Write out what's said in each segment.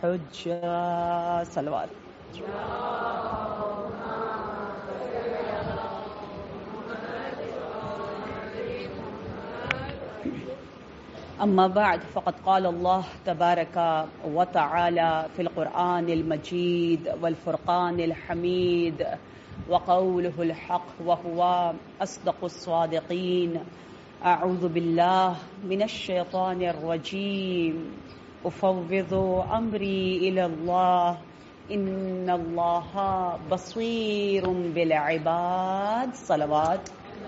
حجة صلوات. أما بعد فقد قال الله تبارك وتعالى في القرآن المجيد والفرقان الحميد وقوله الحق وهو أصدق الصادقين. أعوذ بالله من الشيطان الرجيم. أفوض أمري إلى الله إن الله بصير بالعباد صلوات.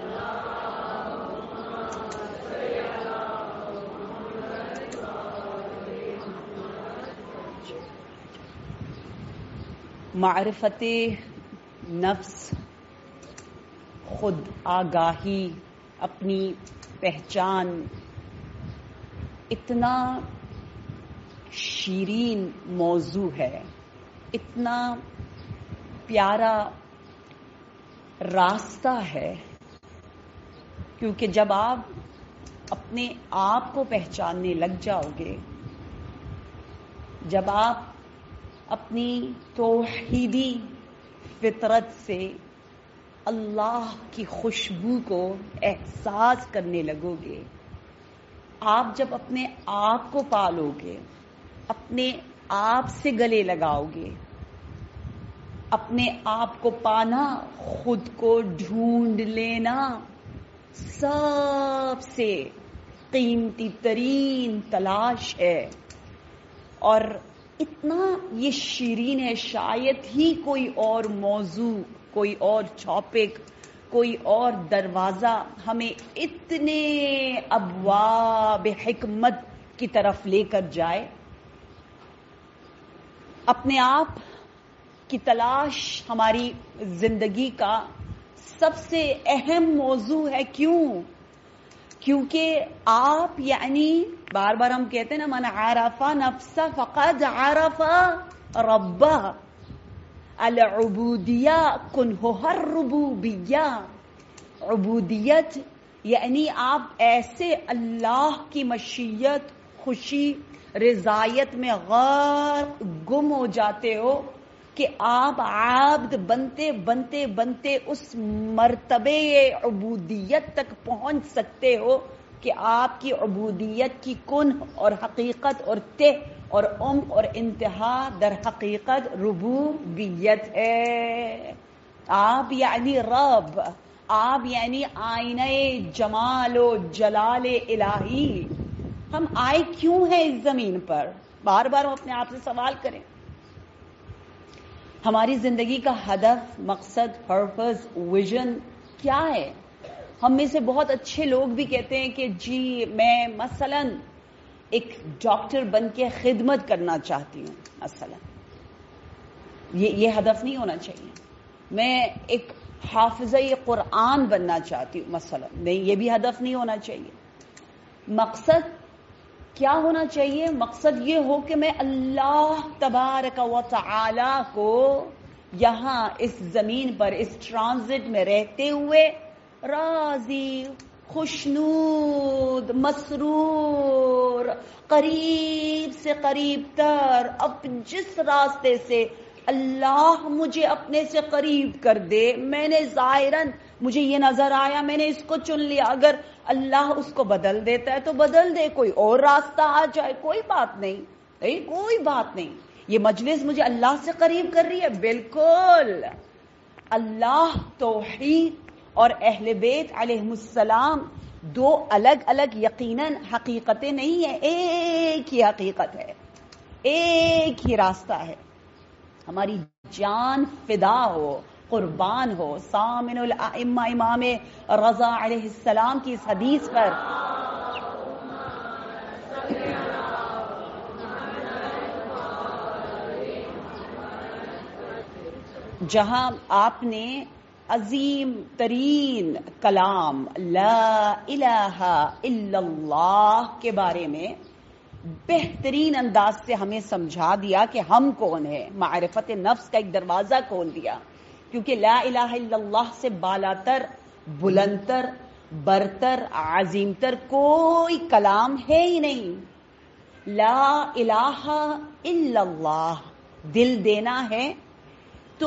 معرفت نفس، خود آگاہی، اپنی پہچان اتنا شیرین موضوع ہے، اتنا پیارا راستہ ہے، کیونکہ جب آپ اپنے آپ کو پہچاننے لگ جاؤ گے، جب آپ اپنی توحیدی فطرت سے اللہ کی خوشبو کو احساس کرنے لگو گے، آپ جب اپنے آپ کو پالو گے، اپنے آپ سے گلے لگاؤ گے، اپنے آپ کو پانا خود کو ڈھونڈ لینا سب سے قیمتی ترین تلاش ہے، اور اتنا یہ شیرین ہے، شاید ہی کوئی اور موضوع، کوئی اور ٹاپک، کوئی اور دروازہ ہمیں اتنے ابواب حکمت کی طرف لے کر جائے. اپنے آپ کی تلاش ہماری زندگی کا سب سے اہم موضوع ہے. کیونکہ آپ یعنی بار بار ہم کہتے ہیں نا، من عرف نفسہ فقد عرف ربہ. العبودیہ کنہہ الربوبیہ. عبودیت یعنی آپ ایسے اللہ کی مشیت، خوشی، رضایت میں غرق گم ہو جاتے ہو کہ آپ عبد بنتے بنتے بنتے اس مرتبے عبودیت تک پہنچ سکتے ہو کہ آپ کی عبودیت کی کنہ اور حقیقت اور تہ اور اور انتہا در حقیقت ربوبیت ہے. آپ یعنی رب، آپ یعنی آئینہ جمال و جلال الہی. ہم آئے کیوں ہیں اس زمین پر؟ بار بار ہم اپنے آپ سے سوال کریں. ہماری زندگی کا ہدف، مقصد، پرپز، ویژن کیا ہے؟ ہم میں سے بہت اچھے لوگ بھی کہتے ہیں کہ جی میں مثلا ایک ڈاکٹر بن کے خدمت کرنا چاہتی ہوں. مثلا یہ ہدف نہیں ہونا چاہیے. میں ایک حافظہ قرآن بننا چاہتی ہوں مثلا، نہیں، یہ بھی ہدف نہیں ہونا چاہیے. مقصد کیا ہونا چاہیے؟ مقصد یہ ہو کہ میں اللہ تبارک و تعالی کو یہاں اس زمین پر اس ٹرانزٹ میں رہتے ہوئے راضی، خوشنود، مسرور، قریب سے قریب تر، اب جس راستے سے اللہ مجھے اپنے سے قریب کر دے. میں نے ظاہراً مجھے یہ نظر آیا، میں نے اس کو چن لیا، اگر اللہ اس کو بدل دیتا ہے تو بدل دے، کوئی اور راستہ آ جائے، کوئی بات نہیں، کوئی بات نہیں. یہ مجلس مجھے اللہ سے قریب کر رہی ہے، بالکل. اللہ، توحید اور اہل بیت علیہ السلام دو الگ الگ یقیناً حقیقتیں نہیں ہیں، ایک ہی حقیقت ہے، ایک ہی راستہ ہے. ہماری جان فدا ہو، قربان ہو سامن الائمہ امام رضا علیہ السلام کی اس حدیث پر. جہاں آپ نے عظیم ترین کلام لا الہ الا اللہ کے بارے میں بہترین انداز سے ہمیں سمجھا دیا کہ ہم کون ہیں، معرفت نفس کا ایک دروازہ کھول دیا. کیونکہ لا الہ الا اللہ سے بالاتر، بلندتر، برتر، عظیمتر کوئی کلام ہے ہی نہیں. لا الہ الا اللہ دل دینا ہے تو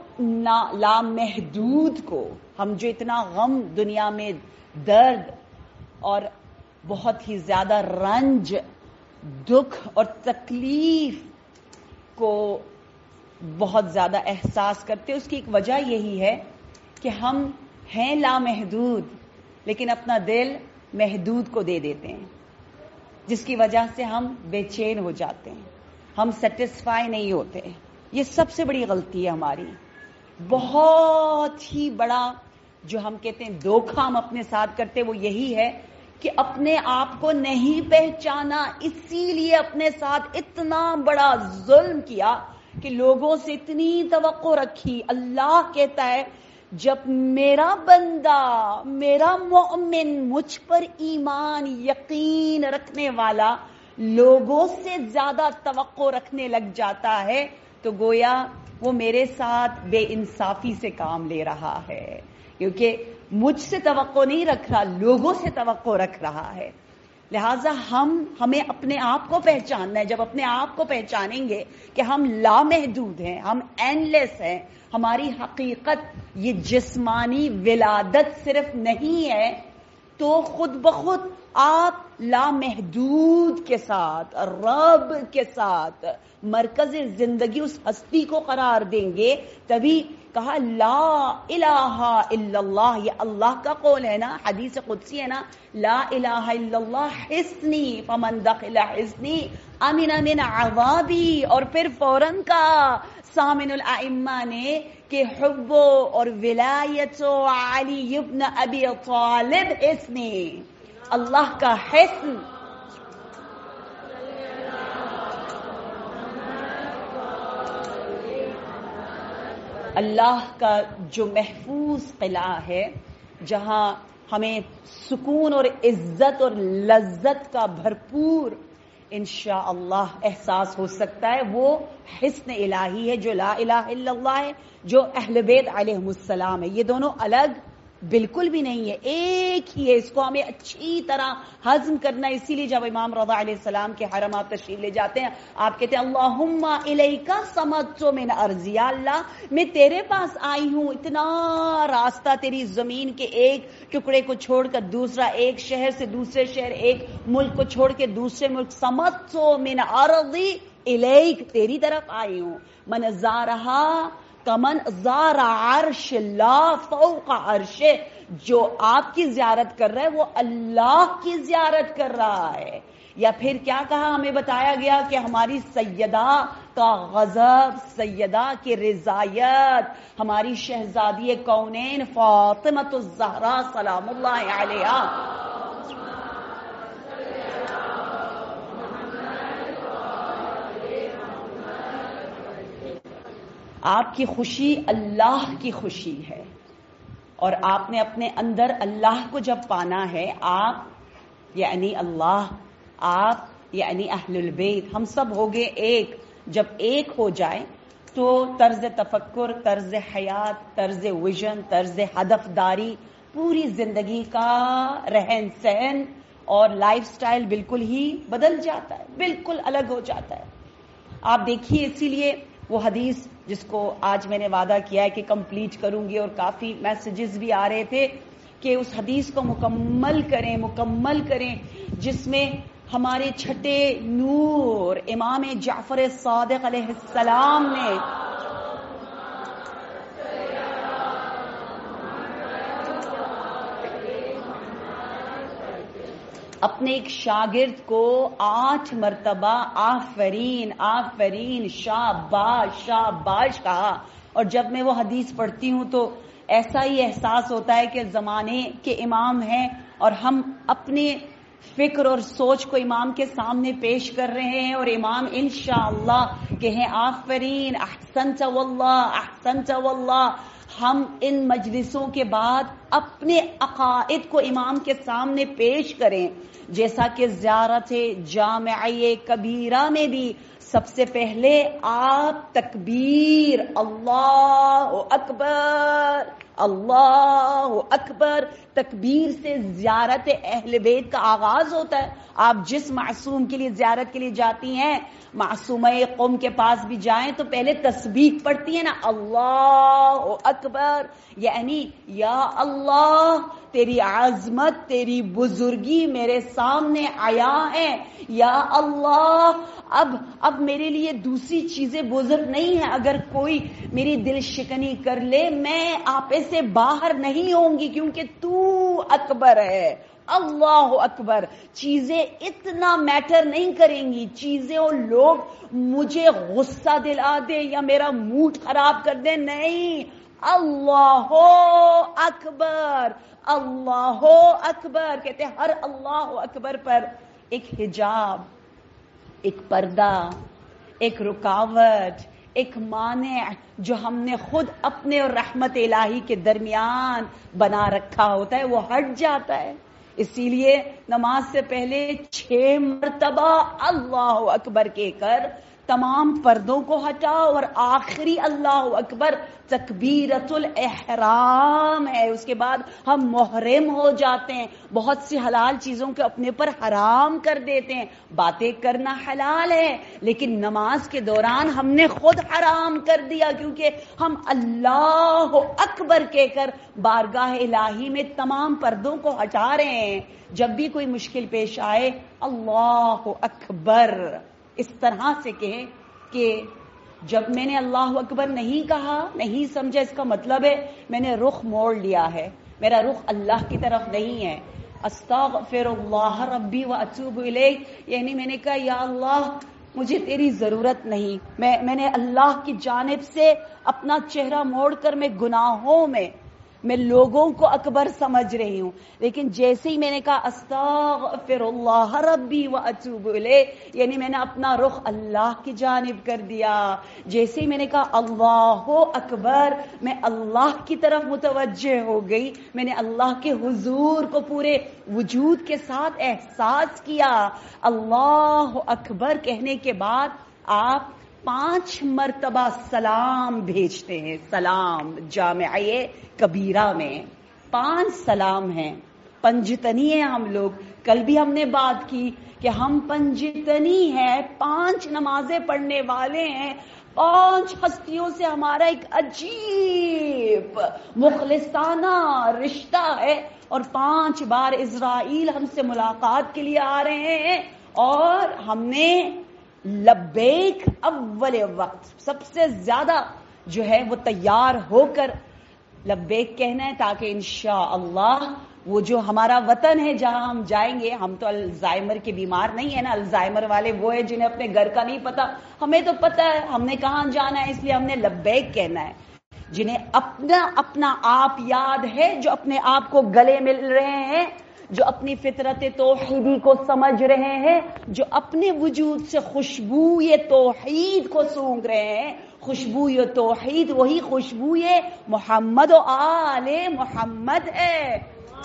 لامحدود کو، ہم جو اتنا غم دنیا میں، درد اور بہت ہی زیادہ رنج، دکھ اور تکلیف کو بہت زیادہ احساس کرتے، اس کی ایک وجہ یہی ہے کہ ہم ہیں لامحدود لیکن اپنا دل محدود کو دے دیتے ہیں، جس کی وجہ سے ہم بے چین ہو جاتے ہیں، ہم سیٹسفائی نہیں ہوتے. یہ سب سے بڑی غلطی ہے ہماری. بہت ہی بڑا جو ہم کہتے ہیں دھوکہ ہم اپنے ساتھ کرتے وہ یہی ہے کہ اپنے آپ کو نہیں پہچانا، اسی لیے اپنے ساتھ اتنا بڑا ظلم کیا کہ لوگوں سے اتنی توقع رکھی. اللہ کہتا ہے جب میرا بندہ، میرا مومن، مجھ پر ایمان یقین رکھنے والا لوگوں سے زیادہ توقع رکھنے لگ جاتا ہے تو گویا وہ میرے ساتھ بے انصافی سے کام لے رہا ہے، کیونکہ مجھ سے توقع نہیں رکھ رہا، لوگوں سے توقع رکھ رہا ہے. لہٰذا ہمیں اپنے آپ کو پہچاننا ہے. جب اپنے آپ کو پہچانیں گے کہ ہم لامحدود ہیں، ہم اینڈ لیس ہیں، ہماری حقیقت یہ جسمانی ولادت صرف نہیں ہے، تو خود بخود آپ لامحدود کے ساتھ، رب کے ساتھ مرکز زندگی اس ہستی کو قرار دیں گے. تبھی کہا لا الہ الا اللہ، یہ اللہ کا قول ہے نا، حدیث قدسی ہے نا، لا الہ الا اللہ حصنی فمن دخل حصنی امن من عذابی. اور پھر فوراً کا سامن الائمہ نے کہ حب اور ولایت علی ابن ابی طالب حصنی، اللہ کا حصن، اللہ کا جو محفوظ قلعہ ہے جہاں ہمیں سکون اور عزت اور لذت کا بھرپور انشاءاللہ احساس ہو سکتا ہے، وہ حسن الہی ہے جو لا الہ الا اللہ ہے، جو اہل بیت علیہم السلام ہے. یہ دونوں الگ بالکل بھی نہیں ہے، ایک ہی ہے. اس کو ہمیں اچھی طرح ہضم کرنا ہے. اسی لیے جب امام رضا علیہ السلام کے حرم آپ تشریف لے جاتے ہیں، آپ کہتے ہیں اللہم الیک صمت من ارضی، یا اللہ میں تیرے پاس آئی ہوں، اتنا راستہ تیری زمین کے ایک ٹکڑے کو چھوڑ کر دوسرا، ایک شہر سے دوسرے شہر، ایک ملک کو چھوڑ کے دوسرے ملک، صمت من ارضی الیک، تیری طرف آئی ہوں. من زارہا کمن زار عرش اللہ فوق عرش، جو آپ کی زیارت کر رہا ہے وہ اللہ کی زیارت کر رہا ہے. یا پھر کیا کہا، ہمیں بتایا گیا کہ ہماری سیدہ کا غضب، سیدہ کی رضایت، ہماری شہزادی کونین فاطمۃ الزہرا سلام اللہ علیہا، آپ کی خوشی اللہ کی خوشی ہے. اور آپ نے اپنے اندر اللہ کو جب پانا ہے، آپ یعنی اللہ، آپ یعنی اہل البیت، ہم سب ہو گئے ایک. جب ایک ہو جائے تو طرز تفکر، طرز حیات، طرز ویژن، طرز ہدف داری، پوری زندگی کا رہن سہن اور لائف سٹائل بالکل ہی بدل جاتا ہے، بالکل الگ ہو جاتا ہے. آپ دیکھیے، اسی لیے وہ حدیث جس کو آج میں نے وعدہ کیا ہے کہ کمپلیٹ کروں گی، اور کافی میسیجز بھی آ رہے تھے کہ اس حدیث کو مکمل کریں، جس میں ہمارے چھٹے نور امام جعفر صادق علیہ السلام نے اپنے ایک شاگرد کو 8 مرتبہ آفرین آفرین شاباش شاباش کہا. اور جب میں وہ حدیث پڑھتی ہوں تو ایسا ہی احساس ہوتا ہے کہ زمانے کے امام ہیں اور ہم اپنے فکر اور سوچ کو امام کے سامنے پیش کر رہے ہیں، اور امام انشاءاللہ کہیں آفرین احسنت واللہ احسنت واللہ. ہم ان مجلسوں کے بعد اپنے عقائد کو امام کے سامنے پیش کریں، جیسا کہ زیارت جامعہ کبیرہ میں بھی سب سے پہلے آپ تکبیر اللہ اکبر اللہ اکبر تکبیر سے زیارت اہل بیت کا آغاز ہوتا ہے. آپ جس معصوم کے لیے زیارت کے لیے جاتی ہیں, معصومہ قوم کے پاس بھی جائیں تو پہلے تسبیح پڑھتی ہیں نا, اللہ اکبر, یعنی یا اللہ تیری عظمت تیری بزرگی میرے سامنے آیا ہے, یا اللہ اب میرے لیے دوسری چیزیں بزرگ نہیں ہیں. اگر کوئی میری دل شکنی کر لے میں آپے سے باہر نہیں ہوں گی, کیونکہ تو اکبر ہے. اللہ اکبر. چیزیں اتنا میٹر نہیں کریں گی, چیزیں اور لوگ مجھے غصہ دلا دیں یا میرا موڈ خراب کر دیں, نہیں. اللہ اکبر, اللہ اکبر. کہتے ہیں ہر اللہ اکبر پر ایک حجاب, ایک پردہ, ایک رکاوٹ, ایک مانع جو ہم نے خود اپنے اور رحمت الہی کے درمیان بنا رکھا ہوتا ہے وہ ہٹ جاتا ہے. اسی لیے نماز سے پہلے 6 مرتبہ اللہ اکبر کہہ کر تمام پردوں کو ہٹاؤ, اور آخری اللہ اکبر تکبیرۃ الاحرام ہے. اس کے بعد ہم محرم ہو جاتے ہیں, بہت سی حلال چیزوں کو اپنے پر حرام کر دیتے ہیں. باتیں کرنا حلال ہے لیکن نماز کے دوران ہم نے خود حرام کر دیا, کیونکہ ہم اللہ اکبر کہہ کر بارگاہ الہی میں تمام پردوں کو ہٹا رہے ہیں. جب بھی کوئی مشکل پیش آئے اللہ اکبر اس طرح سے کہیں کہ جب میں نے اللہ اکبر نہیں کہا, نہیں سمجھا, اس کا مطلب ہے میں نے رخ موڑ لیا ہے, میرا رخ اللہ کی طرف نہیں ہے. استغفر اللہ ربی واتوب الیہ, یعنی میں نے کہا یا اللہ مجھے تیری ضرورت نہیں, میں نے اللہ کی جانب سے اپنا چہرہ موڑ کر میں گناہوں میں لوگوں کو اکبر سمجھ رہی ہوں. لیکن جیسے ہی میں نے کہا استغفر اللہ ربی واتوب الیہ, یعنی میں نے اپنا رخ اللہ کی جانب کر دیا. جیسے ہی میں نے کہا اللہ اکبر میں اللہ کی طرف متوجہ ہو گئی, میں نے اللہ کے حضور کو پورے وجود کے ساتھ احساس کیا. اللہ اکبر کہنے کے بعد آپ 5 مرتبہ سلام بھیجتے ہیں. سلام جامعہ کبیرہ میں 5 سلام ہیں. پنجتنی ہیں ہم لوگ. کل بھی ہم نے بات کی کہ ہم پنجتنی ہیں, 5 نمازیں پڑھنے والے ہیں. 5 ہستیوں سے ہمارا ایک عجیب مخلصانہ رشتہ ہے, اور 5 بار اسرائیل ہم سے ملاقات کے لیے آ رہے ہیں, اور ہم نے لبیک اول وقت سب سے زیادہ جو ہے وہ تیار ہو کر لبیک کہنا ہے, تاکہ انشاءاللہ وہ جو ہمارا وطن ہے جہاں ہم جائیں گے, ہم تو الزائمر کے بیمار نہیں ہیں نا, الزائمر والے وہ ہے جنہیں اپنے گھر کا نہیں پتا, ہمیں تو پتا ہے ہم نے کہاں جانا ہے, اس لیے ہم نے لبیک کہنا ہے. جنہیں اپنا آپ یاد ہے, جو اپنے آپ کو گلے مل رہے ہیں, جو اپنی فطرت توحیدی کو سمجھ رہے ہیں, جو اپنے وجود سے خوشبو یہ توحید کو سونگ رہے ہیں. خوشبو یہ توحید وہی خوشبو یہ محمد و آل محمد ہے.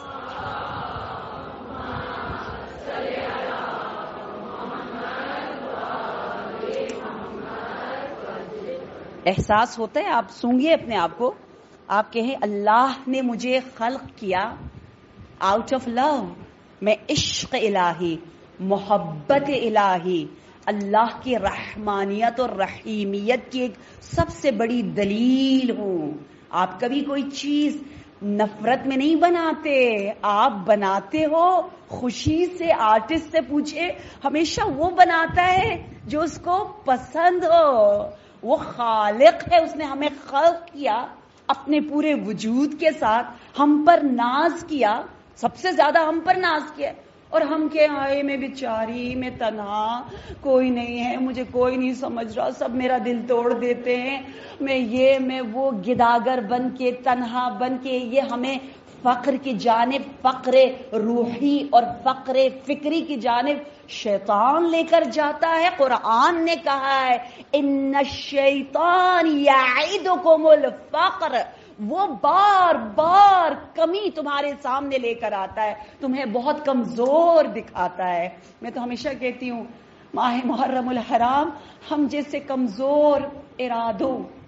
احساس ہوتا ہے, آپ سونگیے اپنے آپ کو, آپ کہیں اللہ نے مجھے خلق کیا آؤٹ آف لو, میں عشق الہی, محبت الہی, اللہ کی رحمانیت اور رحیمیت کی ایک سب سے بڑی دلیل ہوں. آپ کبھی کوئی چیز نفرت میں نہیں بناتے, آپ بناتے ہو خوشی سے. آرٹسٹ سے پوچھے, ہمیشہ وہ بناتا ہے جو اس کو پسند ہو. وہ خالق ہے, اس نے ہمیں خلق کیا اپنے پورے وجود کے ساتھ, ہم پر ناز کیا, سب سے زیادہ ہم پر ناز کیا, اور ہم کہ آئے میں بیچاری, میں تنہا, کوئی نہیں ہے, مجھے کوئی نہیں سمجھ رہا, سب میرا دل توڑ دیتے ہیں, میں وہ گداگر بن کے, تنہا بن کے. یہ ہمیں فقر کی جانب, فقر روحی اور فقر فکری کی جانب شیطان لے کر جاتا ہے. قرآن نے کہا ہے ان الشیطان یعدکم الفقر, وہ بار بار کمی تمہارے سامنے لے کر آتا ہے, تمہیں بہت کمزور دکھاتا ہے. میں تو ہمیشہ کہتی ہوں ماہ محرم الحرام ہم جیسے کمزور ارادوں,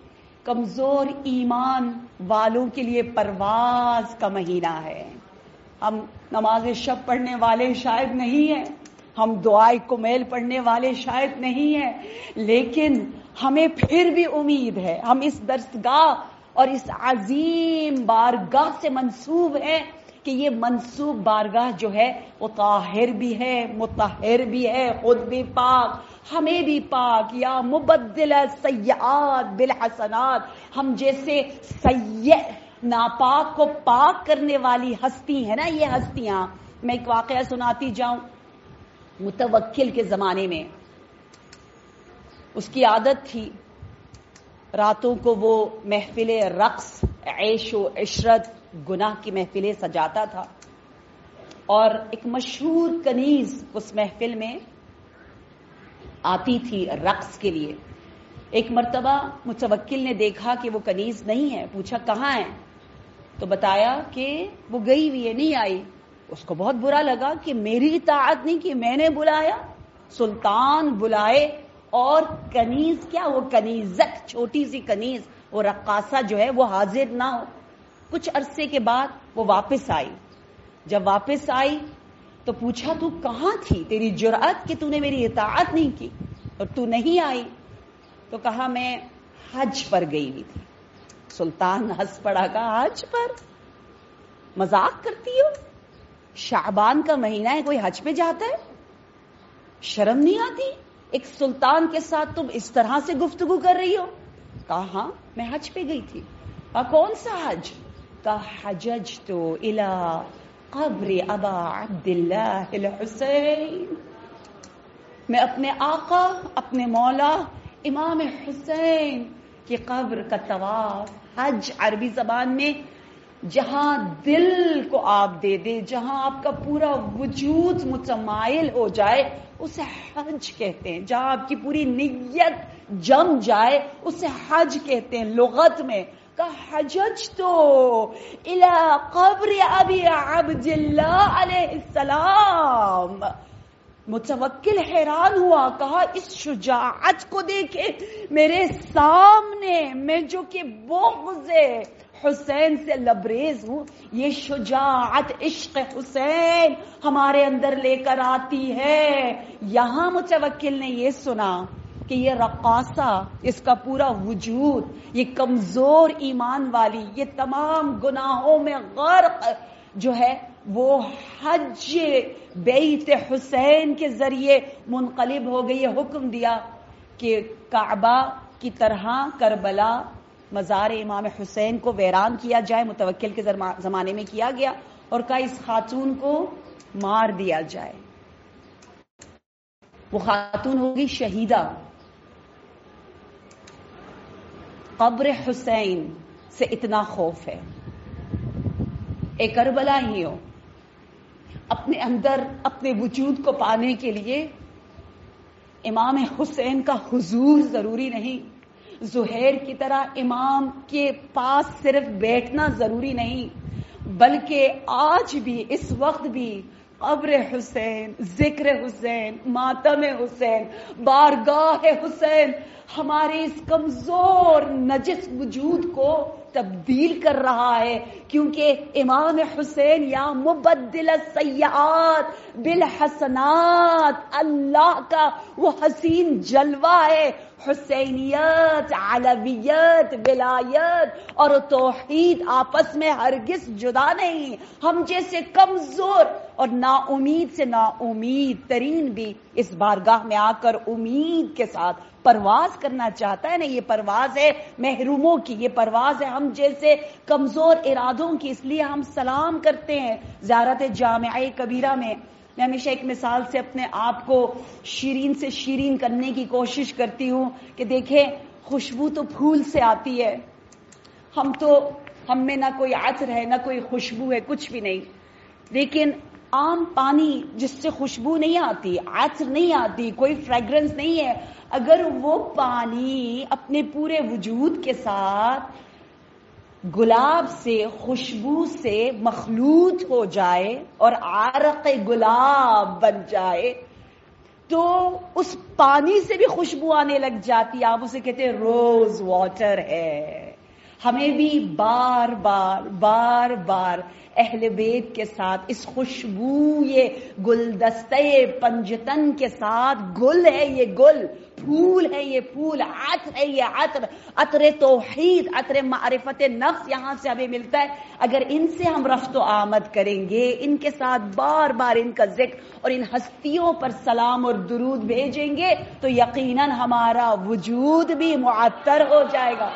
کمزور ایمان والوں کے لیے پرواز کا مہینہ ہے. ہم نماز شب پڑھنے والے شاید نہیں ہیں, ہم دعائے کمیل پڑھنے والے شاید نہیں ہیں, لیکن ہمیں پھر بھی امید ہے. ہم اس درسگاہ اور اس عظیم بارگاہ سے منسوب ہیں کہ یہ منسوب بارگاہ جو ہے وہ طاہر بھی ہے, مطہر بھی ہے, خود بھی پاک, ہمیں بھی پاک. یا مبدل سیئات بالحسنات, ہم جیسے سیئ ناپاک کو پاک کرنے والی ہستی ہے نا یہ ہستیاں. میں ایک واقعہ سناتی جاؤں. متوکل کے زمانے میں اس کی عادت تھی راتوں کو وہ محفل رقص, عیش و عشرت, گناہ کی محفلیں سجاتا تھا, اور ایک مشہور کنیز اس محفل میں آتی تھی رقص کے لیے. ایک مرتبہ متوکل نے دیکھا کہ وہ کنیز نہیں ہے, پوچھا کہاں ہے, تو بتایا کہ وہ گئی ہوئی ہے, نہیں آئی. اس کو بہت برا لگا کہ میری اطاعت نہیں کی, میں نے بلایا, سلطان بلائے اور کنیز کیا, وہ کنیزک, چھوٹی سی کنیز, وہ رقاصہ جو ہے وہ حاضر نہ ہو. کچھ عرصے کے بعد وہ واپس آئی. جب واپس آئی تو پوچھا تو کہاں تھی, تیری جرأت کہ تو نے میری اطاعت نہیں کی اور تو نہیں آئی. تو کہا میں حج پر گئی ہوئی تھی. سلطان ہنس پڑا, کہا حج پر, مذاق کرتی ہو, شعبان کا مہینہ ہے, کوئی حج پہ جاتا ہے, شرم نہیں آتی؟ ایک سلطان کے ساتھ تم اس طرح سے گفتگو کر رہی ہو. کہا ہاں میں حج پہ گئی تھی. کہا کون سا حج؟ کہا حججت الی قبر ابا عبداللہ الحسین, میں اپنے آقا, اپنے مولا امام حسین کی قبر کا طواف. حج عربی زبان میں جہاں دل کو آپ دے دے, جہاں آپ کا پورا وجود متمائل ہو جائے اسے حج کہتے ہیں. جہاں آپ کی پوری نیت جم جائے اسے حج کہتے ہیں لغت میں. کہ حججت الی قبر ابی عبداللہ علیہ السلام. متوکل حیران ہوا, کہا اس شجاعت کو دیکھے میرے سامنے, میں جو کہ بغض حسین سے لبریز ہوں, یہ شجاعت عشق حسین ہمارے اندر لے کر آتی ہے. یہاں متوکل نے یہ سنا کہ یہ رقاصہ, اس کا پورا وجود, یہ کمزور ایمان والی, یہ تمام گناہوں میں غرق جو ہے وہ حج بیت حسین کے ذریعے منقلب ہو گئی. حکم دیا کہ کعبہ کی طرح کربلا مزار امام حسین کو ویران کیا جائے. متوکل کے زمانے میں کیا گیا, اور کہا اس خاتون کو مار دیا جائے. وہ خاتون ہوگی شہیدہ. قبر حسین سے اتنا خوف ہے, ایک کربلا ہی ہو, اپنے اندر اپنے وجود کو پانے کے لیے امام حسین کا حضور ضروری نہیں, زہیر کی طرح امام کے پاس صرف بیٹھنا ضروری نہیں, بلکہ آج بھی اس وقت بھی قبر حسین, ذکر حسین, ماتم حسین, بارگاہ حسین ہمارے اس کمزور نجس وجود کو تبدیل کر رہا ہے. کیونکہ امام حسین یا مبدل السیئات بالحسنات, اللہ کا وہ حسین جلوہ ہے. حسینیت, علویت, ولایت اور توحید آپس میں ہرگز جدا نہیں. ہم جیسے کمزور اور نا امید سے نا امید ترین بھی اس بارگاہ میں آ کر امید کے ساتھ پرواز کرنا چاہتا ہے نا. یہ پرواز ہے محروموں کی, یہ پرواز ہے ہم جیسے کمزور ارادوں کی. اس لیے ہم سلام کرتے ہیں زیارت جامعہ کبیرہ میں. میں ہمیشہ ایک مثال سے اپنے آپ کو شیرین سے شیرین کرنے کی کوشش کرتی ہوں کہ دیکھیں خوشبو تو پھول سے آتی ہے, ہم میں نہ کوئی عطر ہے نہ کوئی خوشبو ہے, کچھ بھی نہیں. لیکن عام پانی جس سے خوشبو نہیں آتی, عطر نہیں آتی, کوئی فریگرنس نہیں ہے, اگر وہ پانی اپنے پورے وجود کے ساتھ گلاب سے, خوشبو سے مخلوط ہو جائے اور عرق گلاب بن جائے تو اس پانی سے بھی خوشبو آنے لگ جاتی. آپ اسے کہتے ہیں روز واٹر ہے. ہمیں بھی بار بار اہل بیت کے ساتھ اس خوشبو یہ گلدستہ پنجتن کے ساتھ، گل ہے یہ گل، پھول ہے یہ پھول، عطر ہے یہ عطر، عطر توحید، عطر معرفت نفس یہاں سے ہمیں ملتا ہے. اگر ان سے ہم رفت و آمد کریں گے، ان کے ساتھ بار بار ان کا ذکر اور ان ہستیوں پر سلام اور درود بھیجیں گے تو یقیناً ہمارا وجود بھی معطر ہو جائے گا.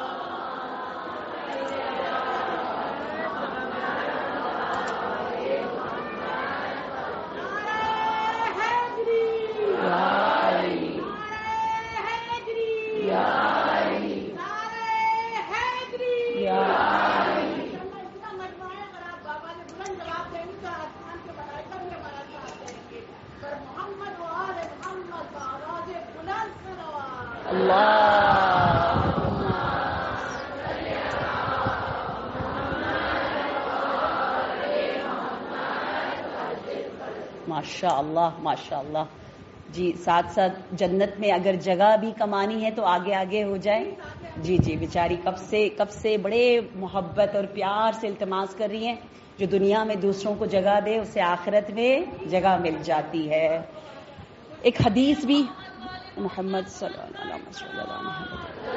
ماشاء اللہ ماشاء اللہ. جی ساتھ ساتھ جنت میں اگر جگہ بھی کمانی ہے تو آگے آگے ہو جائیں. جی جی بیچاری کب سے بڑے محبت اور پیار سے التماس کر رہی ہیں. جو دنیا میں دوسروں کو جگہ دے اسے آخرت میں جگہ مل جاتی ہے. ایک حدیث بھی محمد صلی اللہ علیہ وسلم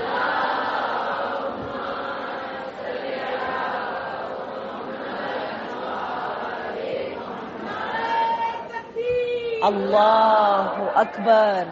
اللہ اکبر.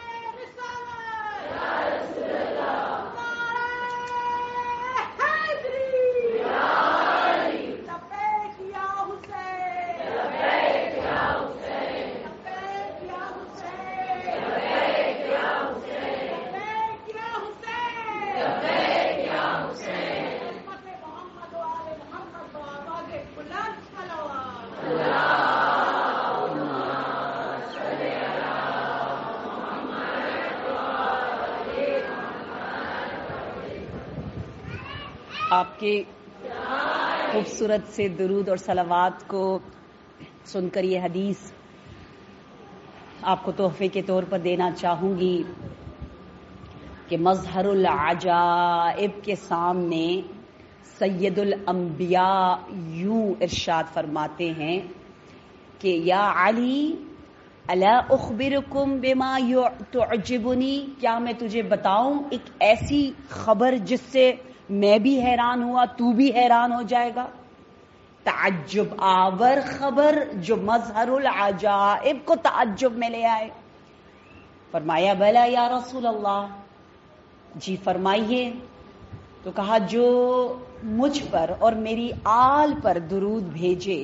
آپ کے خوبصورت سے درود اور صلوات کو سن کر یہ حدیث آپ کو تحفے کے طور پر دینا چاہوں گی کہ مظہر العجائب کے سامنے سید الانبیاء یوں ارشاد فرماتے ہیں کہ یا علی الا اخبرکم بما تعجبنی، کیا میں تجھے بتاؤں ایک ایسی خبر جس سے میں بھی حیران ہوا تو بھی حیران ہو جائے گا. تعجب آور خبر جو مظہر العجائب کو تعجب میں لے آئے. فرمایا بلا یا رسول اللہ، جی فرمائیے. تو کہا جو مجھ پر اور میری آل پر درود بھیجے،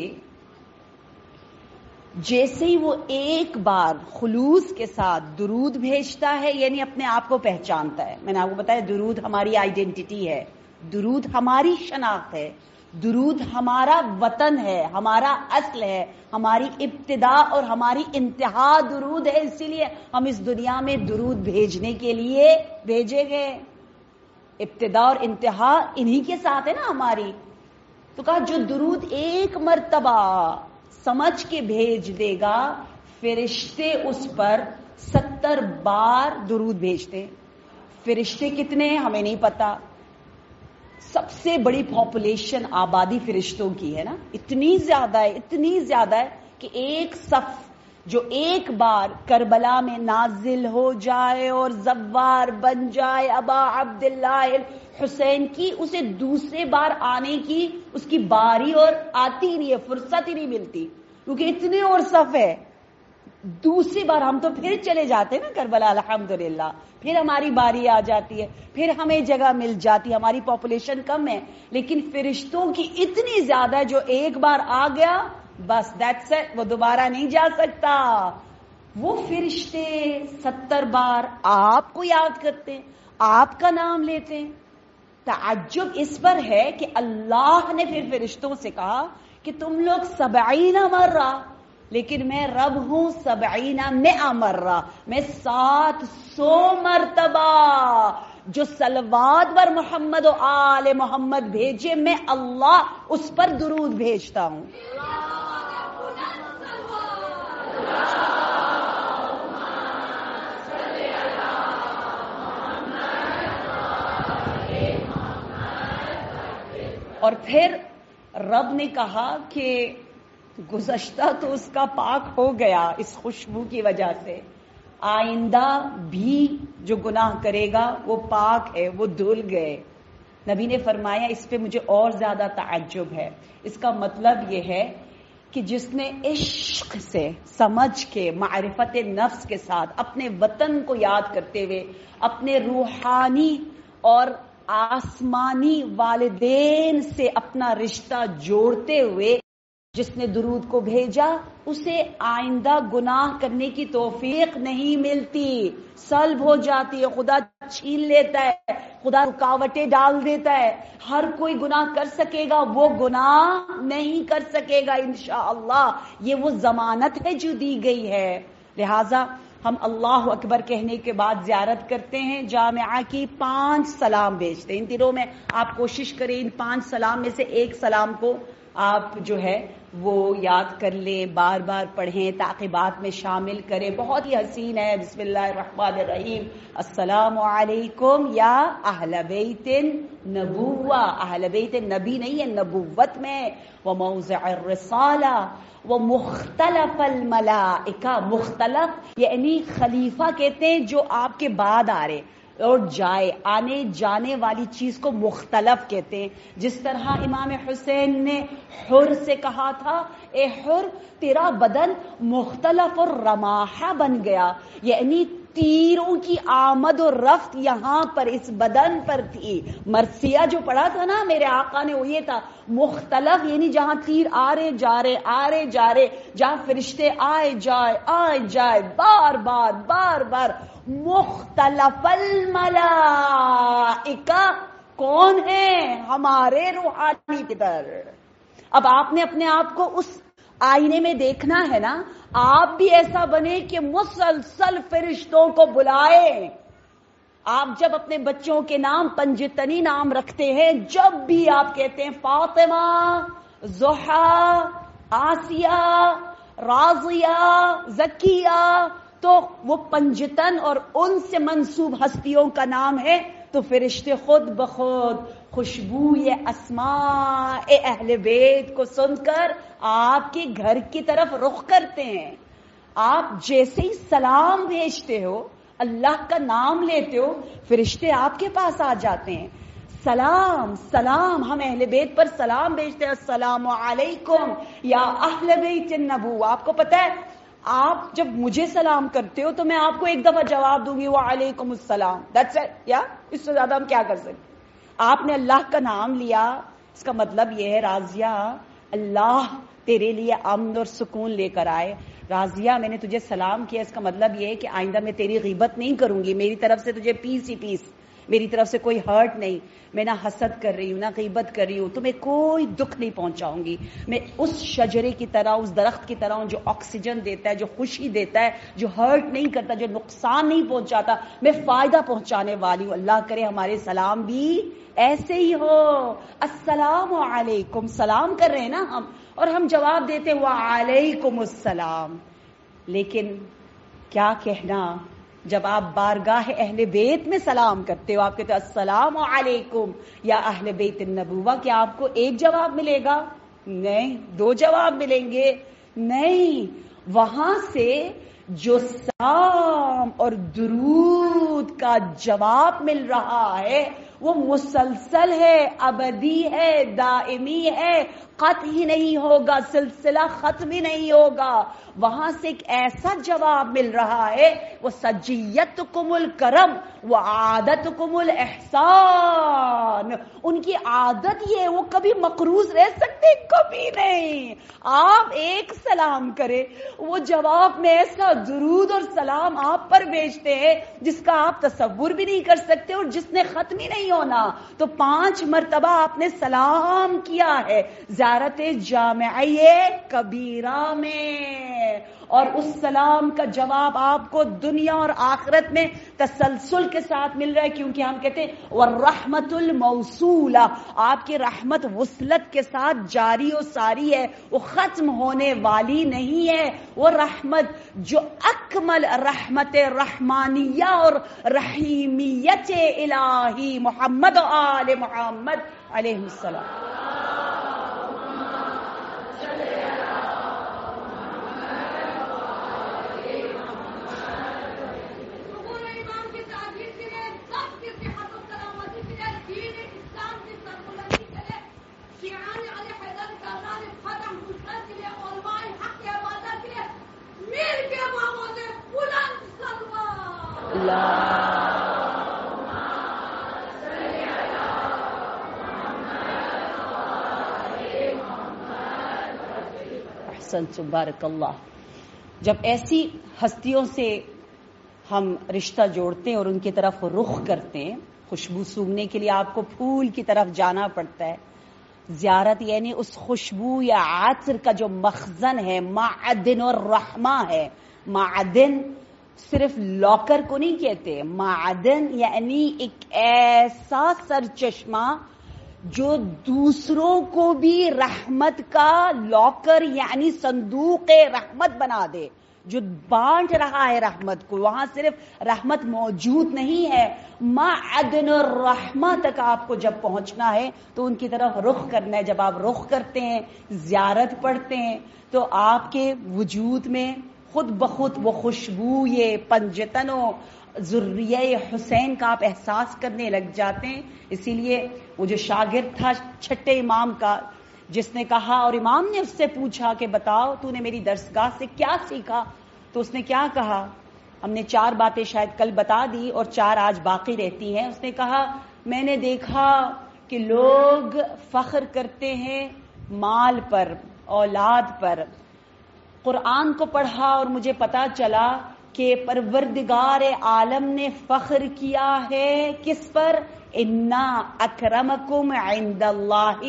جیسے ہی وہ ایک بار خلوص کے ساتھ درود بھیجتا ہے یعنی اپنے آپ کو پہچانتا ہے. میں نے آپ کو بتایا درود ہماری آئیڈینٹی ہے، درود ہماری شناخت ہے، درود ہمارا وطن ہے، ہمارا اصل ہے، ہماری ابتدا اور ہماری انتہا درود ہے. اسی لیے ہم اس دنیا میں درود بھیجنے کے لیے بھیجے گئے. ابتدا اور انتہا انہی کے ساتھ ہے نا ہماری. تو کہا جو درود ایک مرتبہ سمجھ کے بھیج دے گا، فرشتے اس پر 70 بار درود بھیجتے. فرشتے کتنے ہیں ہمیں نہیں پتا. سب سے بڑی پاپولیشن آبادی فرشتوں کی ہے نا، اتنی زیادہ ہے کہ ایک صف جو ایک بار کربلا میں نازل ہو جائے اور زوار بن جائے ابا عبداللہ حسین کی، اسے دوسرے بار آنے کی اس کی باری اور آتی نہیں ہے، فرصت ہی نہیں ملتی، کیونکہ اتنے اور صف ہے. دوسری بار ہم تو پھر چلے جاتے ہیں نا کربلا الحمدللہ، پھر ہماری باری آ جاتی ہے، پھر ہمیں جگہ مل جاتی ہے، ہماری پاپولیشن کم ہے. لیکن فرشتوں کی اتنی زیادہ جو ایک بار آ گیا بس دیٹس اٹ، وہ دوبارہ نہیں جا سکتا. وہ فرشتے 70 بار آپ کو یاد کرتے ہیں، آپ کا نام لیتے ہیں. تعجب اس پر ہے کہ اللہ نے پھر فرشتوں سے کہا کہ تم لوگ 70 مرہ، لیکن میں رب ہوں 70 مئہ مرہ، میں 700 مرتبہ جو صلوات پر محمد و آل محمد بھیجے میں اللہ اس پر درود بھیجتا ہوں. اور پھر رب نے کہا کہ گزشتہ تو اس کا پاک ہو گیا اس خوشبو کی وجہ سے، آئندہ بھی جو گناہ کرے گا وہ پاک ہے، وہ دھل گئے۔ نبی نے فرمایا اس پہ مجھے اور زیادہ تعجب ہے، اس کا مطلب یہ ہے کہ جس نے عشق سے سمجھ کے معرفت نفس کے ساتھ اپنے وطن کو یاد کرتے ہوئے اپنے روحانی اور آسمانی والدین سے اپنا رشتہ جوڑتے ہوئے جس نے درود کو بھیجا، اسے آئندہ گناہ کرنے کی توفیق نہیں ملتی، سلب ہو جاتی ہے، خدا چھین لیتا ہے، خدا رکاوٹیں ڈال دیتا ہے۔ ہر کوئی گناہ کر سکے گا، وہ گناہ نہیں کر سکے گا انشاءاللہ، یہ وہ ضمانت ہے جو دی گئی ہے۔ لہٰذا ہم اللہ اکبر کہنے کے بعد زیارت کرتے ہیں جامعہ کی، 5 سلام بھیجتے ہیں۔ ان دنوں میں آپ کوشش کریں ان 5 سلام میں سے ایک سلام کو آپ جو ہے وہ یاد کر لیں، بار بار پڑھیں، تعقیبات میں شامل کریں۔ بہت ہی حسین ہے۔ بسم اللہ الرحمن الرحیم، السلام علیکم یا اہل بیت نبوہ، اہل بیت نبی نہیں ہے، نبوت میں، وموضع الرسالہ ومختلف الملائکہ، مختلف یعنی خلیفہ کہتے ہیں جو آپ کے بعد آ رہے اور جائے، آنے جانے والی چیز کو مختلف کہتے ہیں۔ جس طرح امام حسین نے حر سے کہا تھا، اے حر تیرا بدن مختلف اور رماحہ بن گیا، یعنی تیروں کی آمد و رفت یہاں پر اس بدن پر تھی۔ مرثیہ جو پڑھا تھا نا میرے آقا نے، وہ یہ تھا مختلف یعنی جہاں تیر آ رہے جا رہے، آ رہے جا رہے، جہاں فرشتے آئے جائے بار بار مختلف الملائکہ، کون ہیں؟ ہمارے روحانی پدر۔ اب آپ نے اپنے آپ کو اس آئینے میں دیکھنا ہے نا، آپ بھی ایسا بنے کہ مسلسل فرشتوں کو بلائے۔ آپ جب اپنے بچوں کے نام پنجتنی نام رکھتے ہیں، جب بھی آپ کہتے ہیں فاطمہ، ضحیٰ، آسیہ، راضیہ، زکیہ، تو وہ پنجتن اور ان سے منسوب ہستیوں کا نام ہے، تو فرشتے خود بخود خوشبو یہ اسماء اہل بیت کو سن کر آپ کے گھر کی طرف رخ کرتے ہیں۔ آپ جیسے ہی سلام بھیجتے ہو، اللہ کا نام لیتے ہو، فرشتے آپ کے پاس آ جاتے ہیں۔ سلام سلام، ہم اہل بیت پر سلام بھیجتے ہیں، السلام علیکم یا اہل بیت النبوہ۔ آپ کو پتہ ہے آپ جب مجھے سلام کرتے ہو تو میں آپ کو ایک دفعہ جواب دوں گی وعلیکم السلام، دیٹس اٹ، یا اس سے زیادہ ہم کیا کر سکتے؟ آپ نے اللہ کا نام لیا، اس کا مطلب یہ ہے راضیہ اللہ تیرے لیے امن اور سکون لے کر آئے۔ راضیہ میں نے تجھے سلام کیا، اس کا مطلب یہ ہے کہ آئندہ میں تیری غیبت نہیں کروں گی، میری طرف سے تجھے پیس ہی پیس، میری طرف سے کوئی ہرٹ نہیں، میں نہ حسد کر رہی ہوں نہ غیبت کر رہی ہوں، تمہیں کوئی دکھ نہیں پہنچاؤں گی۔ میں اس شجرے کی طرح، اس درخت کی طرح ہوں جو آکسیجن دیتا ہے، جو خوشی دیتا ہے، جو ہرٹ نہیں کرتا، جو نقصان نہیں پہنچاتا، میں فائدہ پہنچانے والی ہوں۔ اللہ کرے ہمارے سلام بھی ایسے ہی ہو، السلام علیکم، سلام کر رہے ہیں نا ہم، اور ہم جواب دیتے وعلیکم السلام۔ لیکن کیا کہنا جب آپ بارگاہ اہل بیت میں سلام کرتے ہو، آپ کہتے ہیں السلام علیکم یا اہل بیت النبوہ، کیا آپ کو ایک جواب ملے گا؟ نہیں، 2 جواب ملیں گے؟ نہیں، وہاں سے جو سلام اور درود کا جواب مل رہا ہے وہ مسلسل ہے، ابدی ہے، دائمی ہے، قطع ہی نہیں ہوگا، سلسلہ ختم ہی نہیں ہوگا۔ وہاں سے ایک ایسا جواب مل رہا ہے، وہ سجیتکم الکرم وعادتکم الاحسان، ان کی عادت یہ ہے وہ کبھی مقروض رہ سکتے؟ کبھی نہیں۔ آپ ایک سلام کرے، وہ جواب میں ایسا درود اور سلام آپ پر بھیجتے ہیں جس کا آپ تصور بھی نہیں کر سکتے اور جس نے ختم ہی نہیں ہونا۔ تو 5 مرتبہ آپ نے سلام کیا ہے زیارت جامعہ کبیرہ میں، اور اس سلام کا جواب آپ کو دنیا اور آخرت میں تسلسل کے ساتھ مل رہا ہے، کیونکہ ہم کہتے ہیں والرحمت الموصولہ، آپ کی رحمت وصلت کے ساتھ جاری و ساری ہے، وہ ختم ہونے والی نہیں ہے۔ وہ رحمت جو اکمل رحمت رحمانیہ اور رحیمیت الہی محمد و آل محمد علیہ السلام، احسنتم، بارک اللہ. جب ایسی ہستیوں سے ہم رشتہ جوڑتے ہیں اور ان کی طرف رخ کرتے ہیں، خوشبو سونگھنے کے لیے آپ کو پھول کی طرف جانا پڑتا ہے. زیارت یعنی اس خوشبو یا عطر کا جو مخزن ہے، معدن الرحمہ ہے. معدن صرف لاکر کو نہیں کہتے، معدن یعنی ایک ایسا سرچشمہ جو دوسروں کو بھی رحمت کا لاکر یعنی صندوق رحمت بنا دے، جو بانٹ رہا ہے رحمت کو. وہاں صرف رحمت موجود نہیں ہے، معدن الرحمہ تک آپ کو جب پہنچنا ہے تو ان کی طرف رخ کرنا ہے. جب آپ رخ کرتے ہیں، زیارت پڑھتے ہیں، تو آپ کے وجود میں خود بخود وہ خوشبو، یہ پنجتن و ذریہ حسین کا آپ احساس کرنے لگ جاتے ہیں. اسی لیے وہ جو شاگرد تھا چھٹے امام کا، جس نے کہا اور امام نے اس سے پوچھا کہ بتاؤ تو نے میری درسگاہ سے کیا سیکھا، تو اس نے کیا کہا؟ ہم نے 4 باتیں شاید کل بتا دی اور 4 آج باقی رہتی ہیں. اس نے کہا میں نے دیکھا کہ لوگ فخر کرتے ہیں مال پر، اولاد پر. قرآن کو پڑھا اور مجھے پتا چلا کہ پروردگار عالم نے فخر کیا ہے کس پر؟ انا اکرمکم عند اللہ